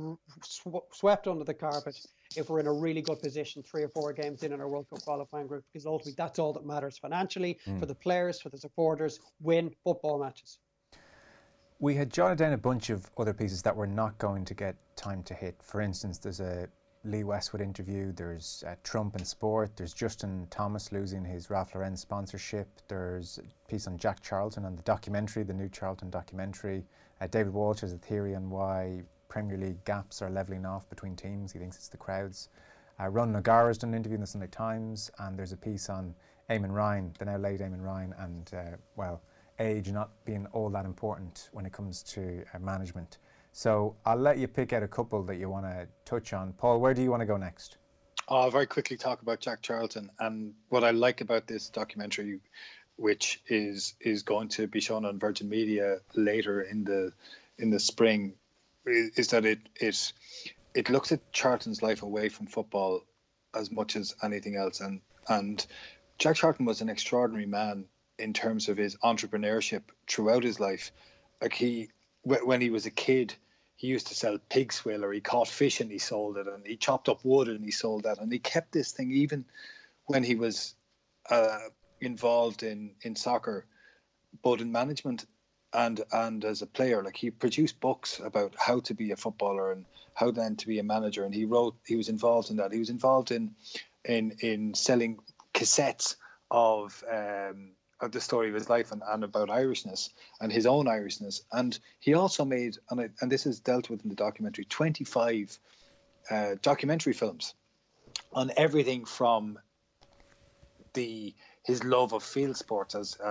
swept under the carpet if we're in a really good position 3 or 4 games in our World Cup qualifying group, because ultimately that's all that matters financially, for the players, for the supporters. Win football matches. We had jotted down a bunch of other pieces that were not going to get time to hit. For instance, there's a Lee Westwood interview, there's Trump in sport, there's Justin Thomas losing his Ralph Lauren sponsorship, there's a piece on Jack Charlton and the documentary, the new Charlton documentary. David Walsh has a theory on why Premier League gaps are levelling off between teams. He thinks it's the crowds. Ron Nogara's done an interview in the Sunday Times, and there's a piece on Eamon Ryan, the now late Eamon Ryan, and age not being all that important when it comes to management. So I'll let you pick out a couple that you want to touch on. Paul, where do you want to go next? I'll very quickly talk about Jack Charlton, and what I like about this documentary, which is going to be shown on Virgin Media later in the spring, is that it looks at Charlton's life away from football as much as anything else, and Jack Charlton was an extraordinary man in terms of his entrepreneurship throughout his life. Like when he was a kid, he used to sell pig swill, or he caught fish and he sold it, and he chopped up wood and he sold that, and he kept this thing even when he was involved in soccer, both in management and as a player. Like, he produced books about how to be a footballer and how then to be a manager, and he was involved in that. He was involved in selling cassettes of the story of his life and about Irishness and his own Irishness. And he also made, and this is dealt with in the documentary, 25 documentary films on everything from his love of field sports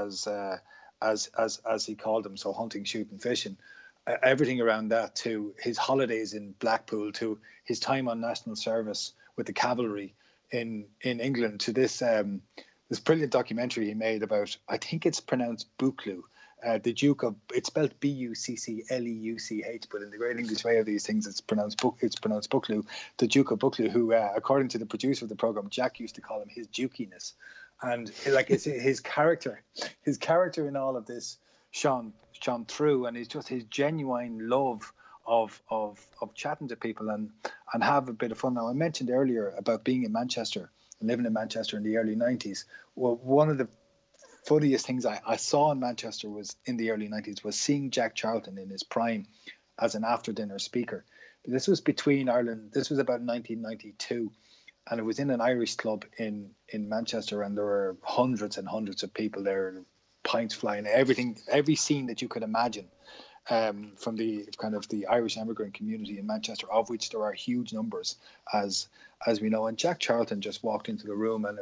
as he called them, so hunting, shooting, fishing, everything around that, to his holidays in Blackpool, to his time on national service with the cavalry in England, to this brilliant documentary he made about, I think it's pronounced Buccleuch, the Duke of, it's spelled Buccleuch, but in the great English way of these things, it's pronounced Buccleuch, the Duke of Buccleuch, who, according to the producer of the program, Jack used to call him his dukiness, and like it's his character in all of this shone through, and it's just his genuine love of chatting to people and have a bit of fun. Now, I mentioned earlier about being in Manchester and living in Manchester in the early 90s. Well, one of the funniest things I saw in Manchester was in the early 90s was seeing Jack Charlton in his prime as an after-dinner speaker. This was between Ireland, this was about 1992, and it was in an Irish club in Manchester, and there were hundreds and hundreds of people there, pints flying, every scene that you could imagine. From the kind of the Irish immigrant community in Manchester, of which there are huge numbers, as we know. And Jack Charlton just walked into the room, and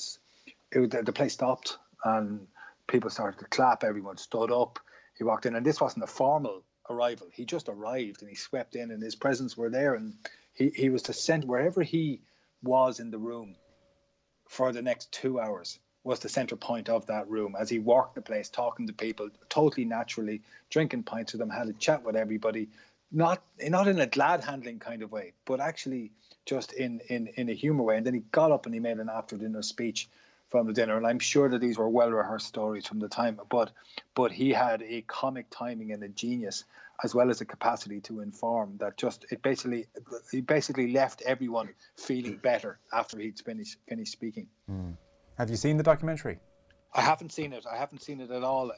the place stopped, and people started to clap. Everyone stood up. He walked in, and this wasn't a formal arrival. He just arrived, and he swept in, and his presence were there, and he was to send wherever he was in the room for the next 2 hours. Was the centre point of that room as he walked the place, talking to people totally naturally, drinking pints with them, had a chat with everybody, not in a glad handling kind of way, but actually just in a humour way. And then he got up and he made an after dinner speech from the dinner, and I'm sure that these were well rehearsed stories from the time, but he had a comic timing and a genius, as well as a capacity to inform, that just he basically left everyone feeling better after he'd finished speaking. Have you seen the documentary? I haven't seen it. I haven't seen it at all.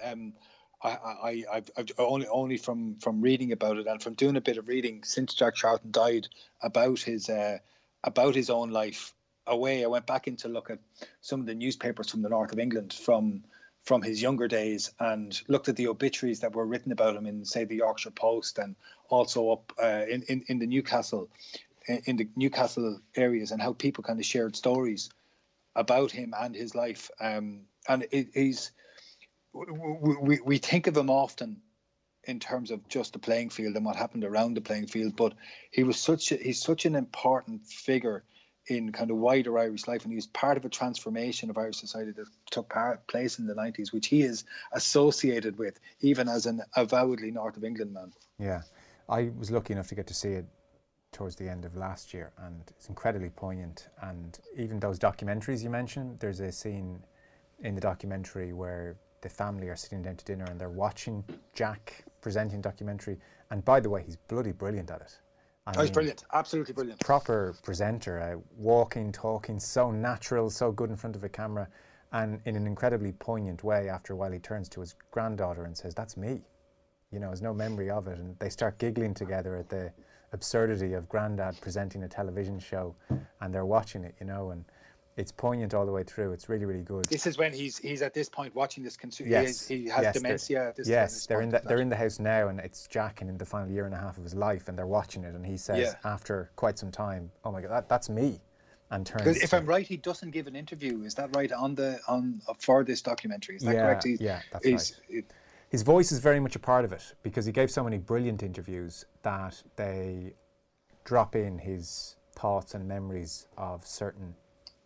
I've only from reading about it and from doing a bit of reading since Jack Charlton died about his own life away. I went back in to look at some of the newspapers from the north of England from his younger days, and looked at the obituaries that were written about him in, say, the Yorkshire Post, and also up in the Newcastle areas, and how people kind of shared stories about him and his life. We think of him often in terms of just the playing field and what happened around the playing field, but he's such an important figure in kind of wider Irish life, and he was part of a transformation of Irish society that took place in the 90s, which he is associated with, even as an avowedly North of England man. Yeah, I was lucky enough to get to see it towards the end of last year, and it's incredibly poignant. And even those documentaries you mentioned, there's a scene in the documentary where the family are sitting down to dinner and they're watching Jack presenting documentary, and by the way, he's bloody brilliant at it. He's brilliant, absolutely brilliant. Proper presenter, walking, talking, so natural, so good in front of a camera, and in an incredibly poignant way. After a while he turns to his granddaughter and says, "That's me," has no memory of it, and they start giggling together at the absurdity of Grandad presenting a television show, and they're watching it, and it's poignant all the way through. It's really, really good. This is when he's at this point watching this. Yes, he has dementia. At this they're in the house now, and it's Jack in the final year and a half of his life, and they're watching it, and he says after quite some time, "Oh my God, that's me," and turns. Because if I'm right, he doesn't give an interview. Is that right for this documentary? Is that correct? That's right. His voice is very much a part of it, because he gave so many brilliant interviews that they drop in his thoughts and memories of certain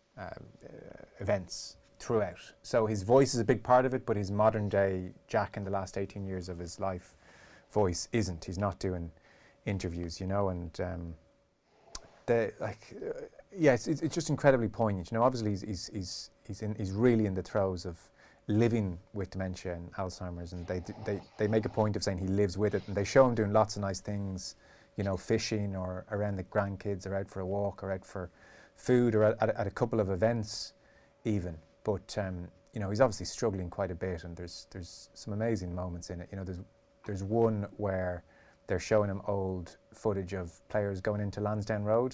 events throughout. So his voice is a big part of it, but his modern day Jack in the last 18 years of his life voice isn't. He's not doing interviews, you know, and it's just incredibly poignant. You know, obviously he's really in the throes of living with dementia and Alzheimer's, and they make a point of saying he lives with it, and they show him doing lots of nice things, you know, fishing or around the grandkids or out for a walk or out for food or at a couple of events even. But you know, he's obviously struggling quite a bit, and there's some amazing moments in it. You know, there's one where they're showing him old footage of players going into Lansdowne Road,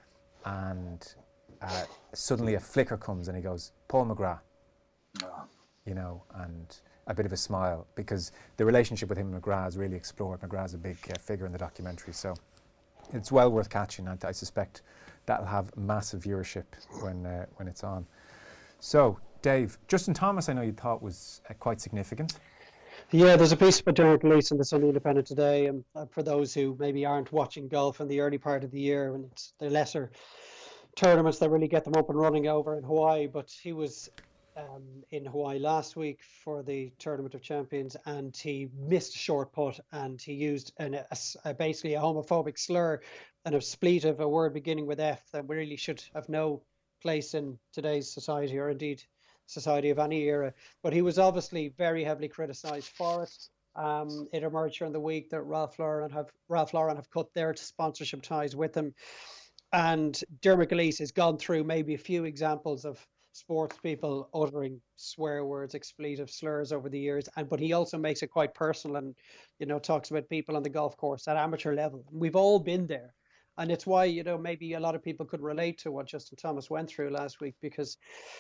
and suddenly a flicker comes and he goes, Paul McGrath. Oh. You know, and a bit of a smile, because the relationship with him and McGrath is really explored. McGrath's a big figure in the documentary, so it's well worth catching, and I suspect that'll have massive viewership when it's on. So, Dave, Justin Thomas, I know you thought was quite significant. Yeah, there's a piece about Derek Leeson in the Sunday Independent today, and for those who maybe aren't watching golf in the early part of the year, when it's the lesser tournaments that really get them up and running over in Hawaii, but he was in Hawaii last week for the Tournament of Champions, and he missed a short putt, and he used basically a homophobic slur and a expletive, a word beginning with F that really should have no place in today's society, or indeed society of any era. But he was obviously very heavily criticised for it. It emerged during the week that Ralph Lauren have cut their sponsorship ties with him, and Dermot Gillespie has gone through maybe a few examples of sports people uttering swear words, expletive slurs over the years, but he also makes it quite personal, and you know, talks about people on the golf course at amateur level. We've all been there, and it's why, you know, maybe a lot of people could relate to what Justin Thomas went through last week, because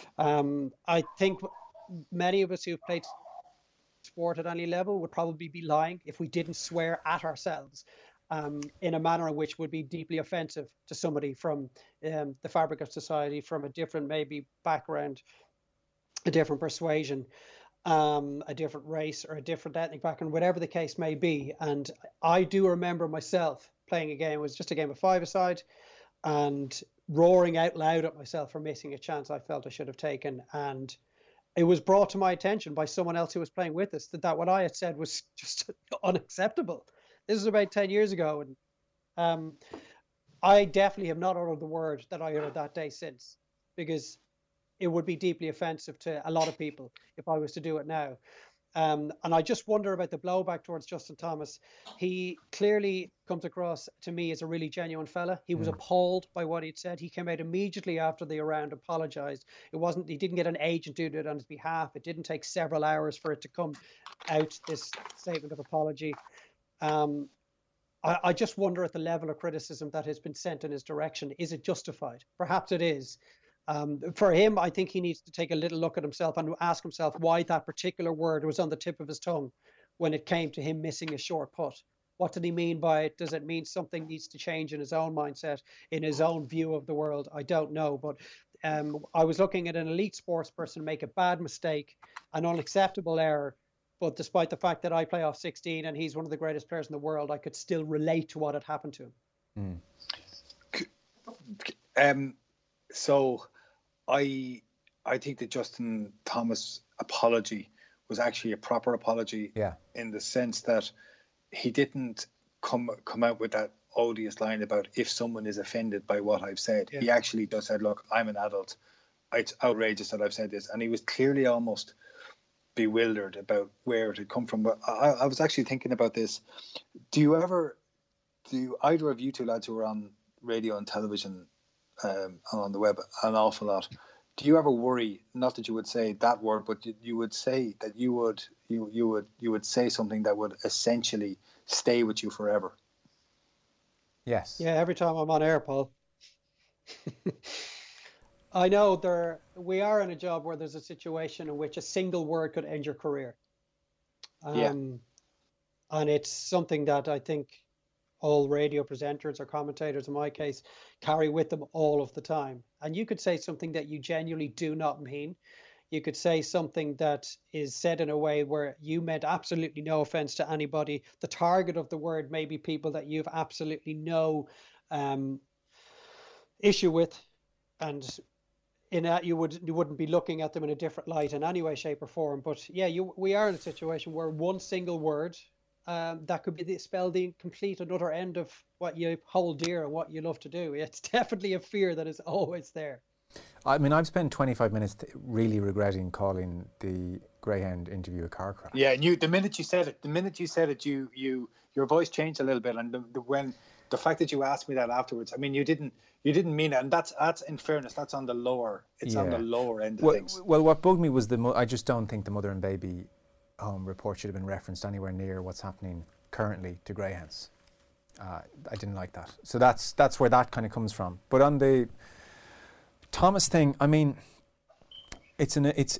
I think many of us who've played sport at any level would probably be lying if we didn't swear at ourselves in a manner in which would be deeply offensive to somebody from the fabric of society, from a different maybe background, a different persuasion, a different race, or a different ethnic background, whatever the case may be. And I do remember myself playing a game, it was just a game of five-a-side, and roaring out loud at myself for missing a chance I felt I should have taken. And it was brought to my attention by someone else who was playing with us that what I had said was just unacceptable. This is about 10 years ago, and I definitely have not uttered the word that I uttered that day since, because it would be deeply offensive to a lot of people if I was to do it now. And I just wonder about the blowback towards Justin Thomas. He clearly comes across to me as a really genuine fella. He was appalled by what he'd said. He came out immediately after the round, apologized. He didn't get an agent to do it on his behalf. It didn't take several hours for it to come out, this statement of apology. I just wonder at the level of criticism that has been sent in his direction. Is it justified? Perhaps it is. For him, I think he needs to take a little look at himself and ask himself why that particular word was on the tip of his tongue when it came to him missing a short putt. What did he mean by it? Does it mean something needs to change in his own mindset, in his own view of the world? I don't know. But I was looking at an elite sports person make a bad mistake, an unacceptable error. But despite the fact that I play off 16 and he's one of the greatest players in the world, I could still relate to what had happened to him. So I think the Justin Thomas apology was actually a proper apology, in the sense that he didn't come out with that odious line about if someone is offended by what I've said. Yeah. He actually just said, look, I'm an adult. It's outrageous that I've said this. And he was clearly almost bewildered about where it had come from. But I was actually thinking about this. Do either of you two lads who are on radio and television and on the web an awful lot, do you ever worry, not that you would say that word, but you would say that you would say something that would essentially stay with you forever? Yes. Yeah, every time I'm on air, Paul. I know we are in a job where there's a situation in which a single word could end your career. And it's something that I think all radio presenters or commentators, in my case, carry with them all of the time. And you could say something that you genuinely do not mean. You could say something that is said in a way where you meant absolutely no offense to anybody. The target of the word may be people that you've absolutely no issue with, and in that you wouldn't be looking at them in a different light in any way, shape, or form. But yeah, we are in a situation where one single word that could be spelled the complete another end of what you hold dear and what you love to do. It's definitely a fear that is always there. I mean, I've spent 25 minutes really regretting calling the Greyhound interview a car crash. Yeah, and the minute you said it, your voice changed a little bit, and when the fact that you asked me that afterwards, I mean, you didn't mean it, and that's in fairness, that's on the lower. It's on the lower end of things. Well, what bugged me was I just don't think the mother and baby home report should have been referenced anywhere near what's happening currently to greyhounds. I didn't like that, so that's where that kind of comes from. But on the Thomas thing, I mean, it's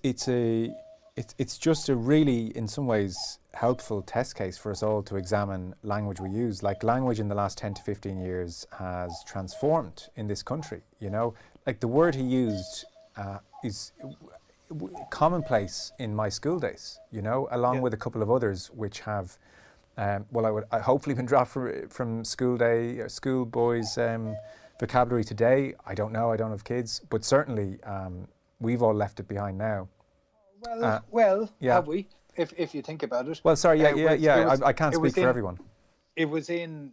just a really, in some ways, helpful test case for us all to examine language we use. Like, language in the last 10 to 15 years has transformed in this country, you know? Like, the word he used is commonplace in my school days, you know, along with a couple of others which have, I hopefully been dropped from schoolboys' vocabulary today. I don't know, I don't have kids, but certainly we've all left it behind now. Well, have we? If you think about it. Well, sorry, I can't speak for everyone. It was in.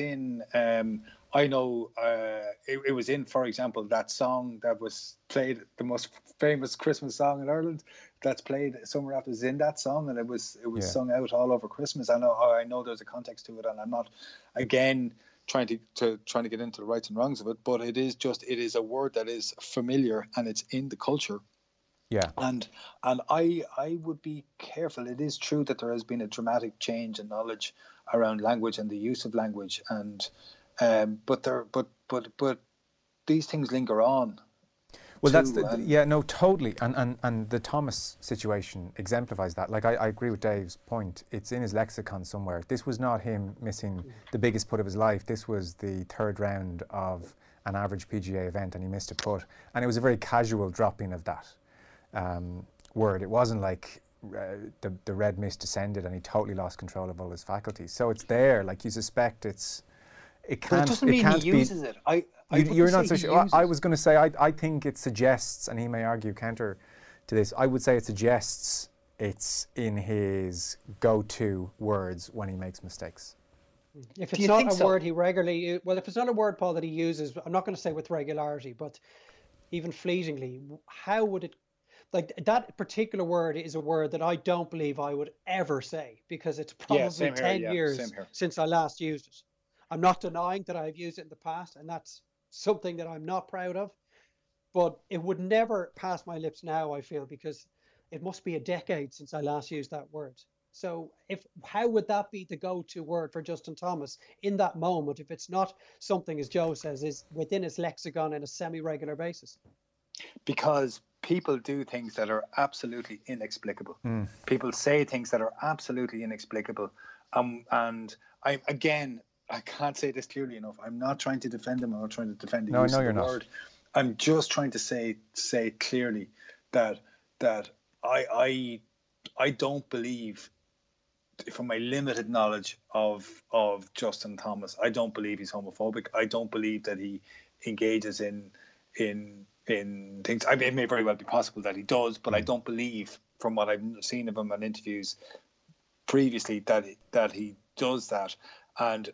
I know. It was in, for example, that song that was played, the most famous Christmas song in Ireland, that's played somewhere after, was in that song, and it was sung out all over Christmas. I know there's a context to it, and I'm not, again, trying to get into the rights and wrongs of it, but it is a word that is familiar and it's in the culture. Yeah. And I would be careful. It is true that there has been a dramatic change in knowledge around language and the use of language, and but these things linger on. Well, totally. And the Thomas situation exemplifies that. Like, I agree with Dave's point. It's in his lexicon somewhere. This was not him missing the biggest putt of his life. This was the third round of an average PGA event, and he missed a putt. And it was a very casual dropping of that word. It wasn't like the red mist descended and he totally lost control of all his faculties. So it's there. Like, you suspect it can't. But it doesn't mean he uses it. You're not so sure. I was going to say, I think it suggests, and he may argue counter to this, I would say it suggests it's in his go-to words when he makes mistakes. If it's not a word he regularly, if it's not a word, Paul, that he uses, I'm not going to say with regularity, but even fleetingly, how would it, like, that particular word is a word that I don't believe I would ever say, because it's probably 10 years since I last used it. I'm not denying that I've used it in the past, and that's something that I'm not proud of, but it would never pass my lips now, I feel, because it must be a decade since I last used that word. So how would that be the go-to word for Justin Thomas in that moment, if it's not something, as Joe says, is within his lexicon on a semi-regular basis? Because people do things that are absolutely inexplicable. People say things that are absolutely inexplicable. And I can't say this clearly enough. I'm not trying to defend him. I'm not trying to defend the use of the word. I'm just trying to say clearly that I don't believe, from my limited knowledge of Justin Thomas, I don't believe he's homophobic. I don't believe that he engages in things. I mean, it may very well be possible that he does, but I don't believe, from what I've seen of him in interviews previously, that he does that. And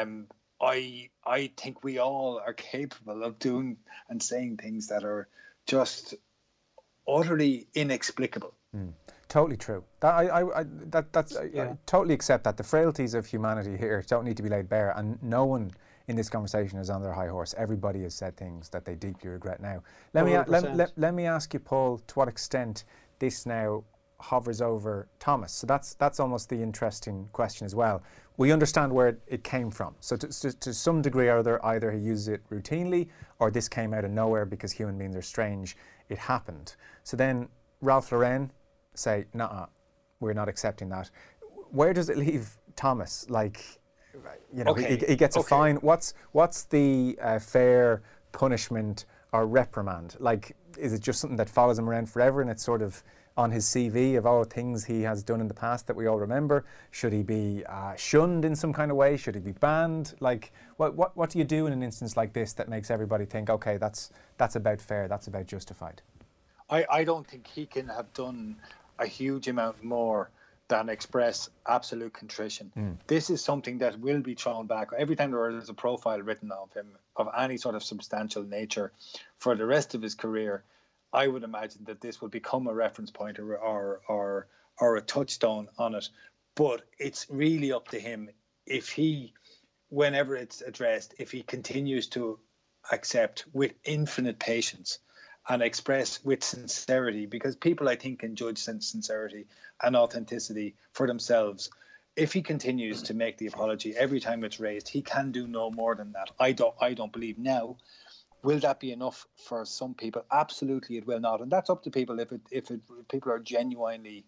I think we all are capable of doing and saying things that are just utterly inexplicable. Totally true. I totally accept that. The frailties of humanity here don't need to be laid bare, and no one in this conversation is on their high horse. Everybody has said things that they deeply regret now. Let me ask you, Paul, to what extent this now hovers over Thomas. So that's almost the interesting question as well. We understand where it came from. So to some degree or other, either he uses it routinely, or this came out of nowhere because human beings are strange. It happened. So then Ralph Lauren say, nah, we're not accepting that. Where does it leave Thomas? Like, you know, he gets a fine. What's the fair punishment or reprimand? Like, is it just something that follows him around forever and it's sort of on his CV of all things he has done in the past that we all remember? Should he be shunned in some kind of way? Should he be banned? Like, what do you do in an instance like this that makes everybody think, okay, that's about fair, that's about justified? I don't think he can have done a huge amount more than express absolute contrition. This is something that will be thrown back every time there is a profile written of him of any sort of substantial nature for the rest of his career. I would imagine that this will become a reference point or a touchstone on it. But it's really up to him if he, whenever it's addressed, if he continues to accept with infinite patience and express with sincerity, because people, I think, can judge sincerity and authenticity for themselves. If he continues to make the apology every time it's raised, he can do no more than that. I don't believe now. Will that be enough for some people? Absolutely, it will not, and that's up to people. If people are genuinely,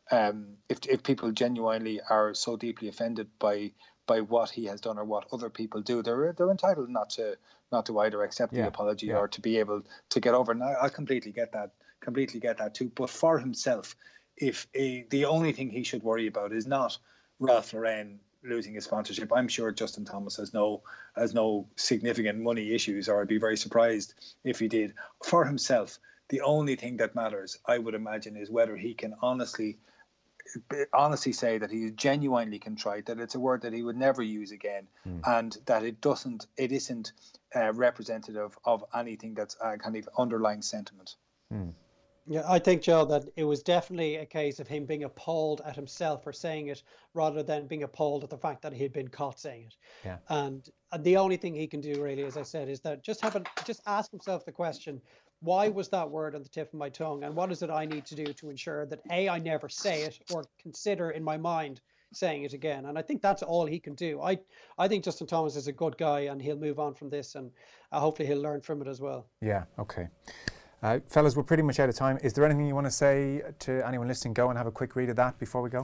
if people genuinely are so deeply offended by what he has done or what other people do, they're entitled not to either accept the apology or to be able to get over. And I completely get that too. But for himself, the only thing he should worry about is not Ralph Lauren losing his sponsorship. I'm sure Justin Thomas has no significant money issues, or I'd be very surprised if he did. For himself, the only thing that matters, I would imagine, is whether he can honestly say that he is genuinely contrite, that it's a word that he would never use again, and that it isn't representative of anything that's a kind of underlying sentiment. Yeah, I think, Joe, that it was definitely a case of him being appalled at himself for saying it, rather than being appalled at the fact that he had been caught saying it. Yeah. And the only thing he can do, really, as I said, is that just ask himself the question: why was that word on the tip of my tongue, and what is it I need to do to ensure that I never say it or consider in my mind saying it again? And I think that's all he can do. I think Justin Thomas is a good guy, and he'll move on from this, and hopefully he'll learn from it as well. Yeah, okay. Fellas, we're pretty much out of time. Is there anything you want to say to anyone listening? Go and have a quick read of that before we go.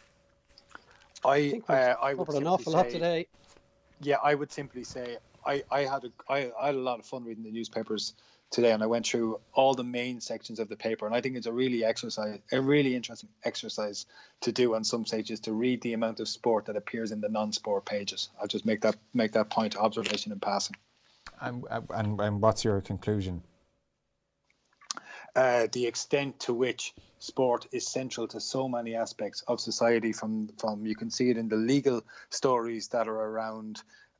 I think we've covered an awful lot today. Yeah, I would simply say I had a lot of fun reading the newspapers today, and I went through all the main sections of the paper, and I think it's a really interesting exercise to do on some stages, to read the amount of sport that appears in the non-sport pages. I'll just make that point, observation in passing. And what's your conclusion? The extent to which sport is central to so many aspects of society, from you can see it in the legal stories that are around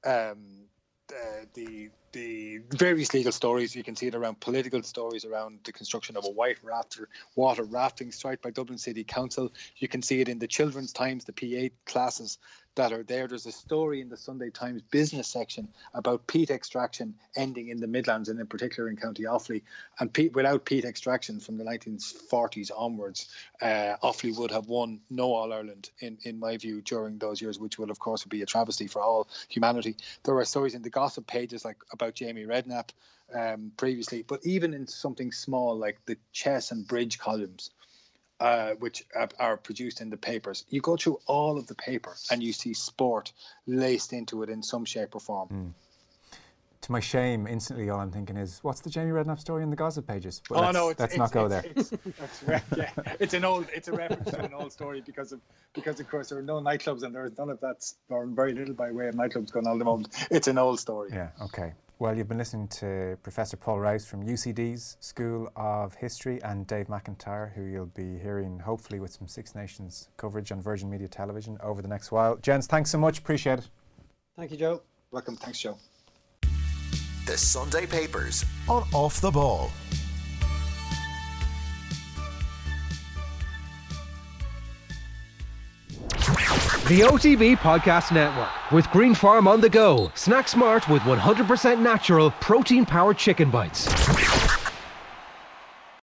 the various legal stories. You can see it around political stories, around the construction of a water rafting site by Dublin City Council. You can see it in the Children's Times, the P8 classes that are there. There's a story in the Sunday Times business section about peat extraction ending in the Midlands, and in particular in County Offaly. And without peat extraction from the 1940s onwards, Offaly would have won no All-Ireland, in my view, during those years, which would, of course, be a travesty for all humanity. There are stories in the gossip pages like about Jamie Redknapp previously, but even in something small like the chess and bridge columns, which are produced in the papers, you go through all of the paper and you see sport laced into it in some shape or form. To my shame, instantly all I'm thinking is, what's the Jamie Redknapp story in the gossip pages? But let's not go there. It's a reference to an old story because of course there are no nightclubs, and there is none of that, or very little by way of nightclubs going on at the moment. It's an old story. Yeah, okay. Well, you've been listening to Professor Paul Rouse from UCD's School of History, and Dave McIntyre, who you'll be hearing hopefully with some Six Nations coverage on Virgin Media Television over the next while. Gents, thanks so much. Appreciate it. Thank you, Joe. Welcome. Thanks, Joe. The Sunday Papers on Off the Ball. The OTB Podcast Network, with Green Farm on the go. Snack smart with 100% natural, protein-powered chicken bites.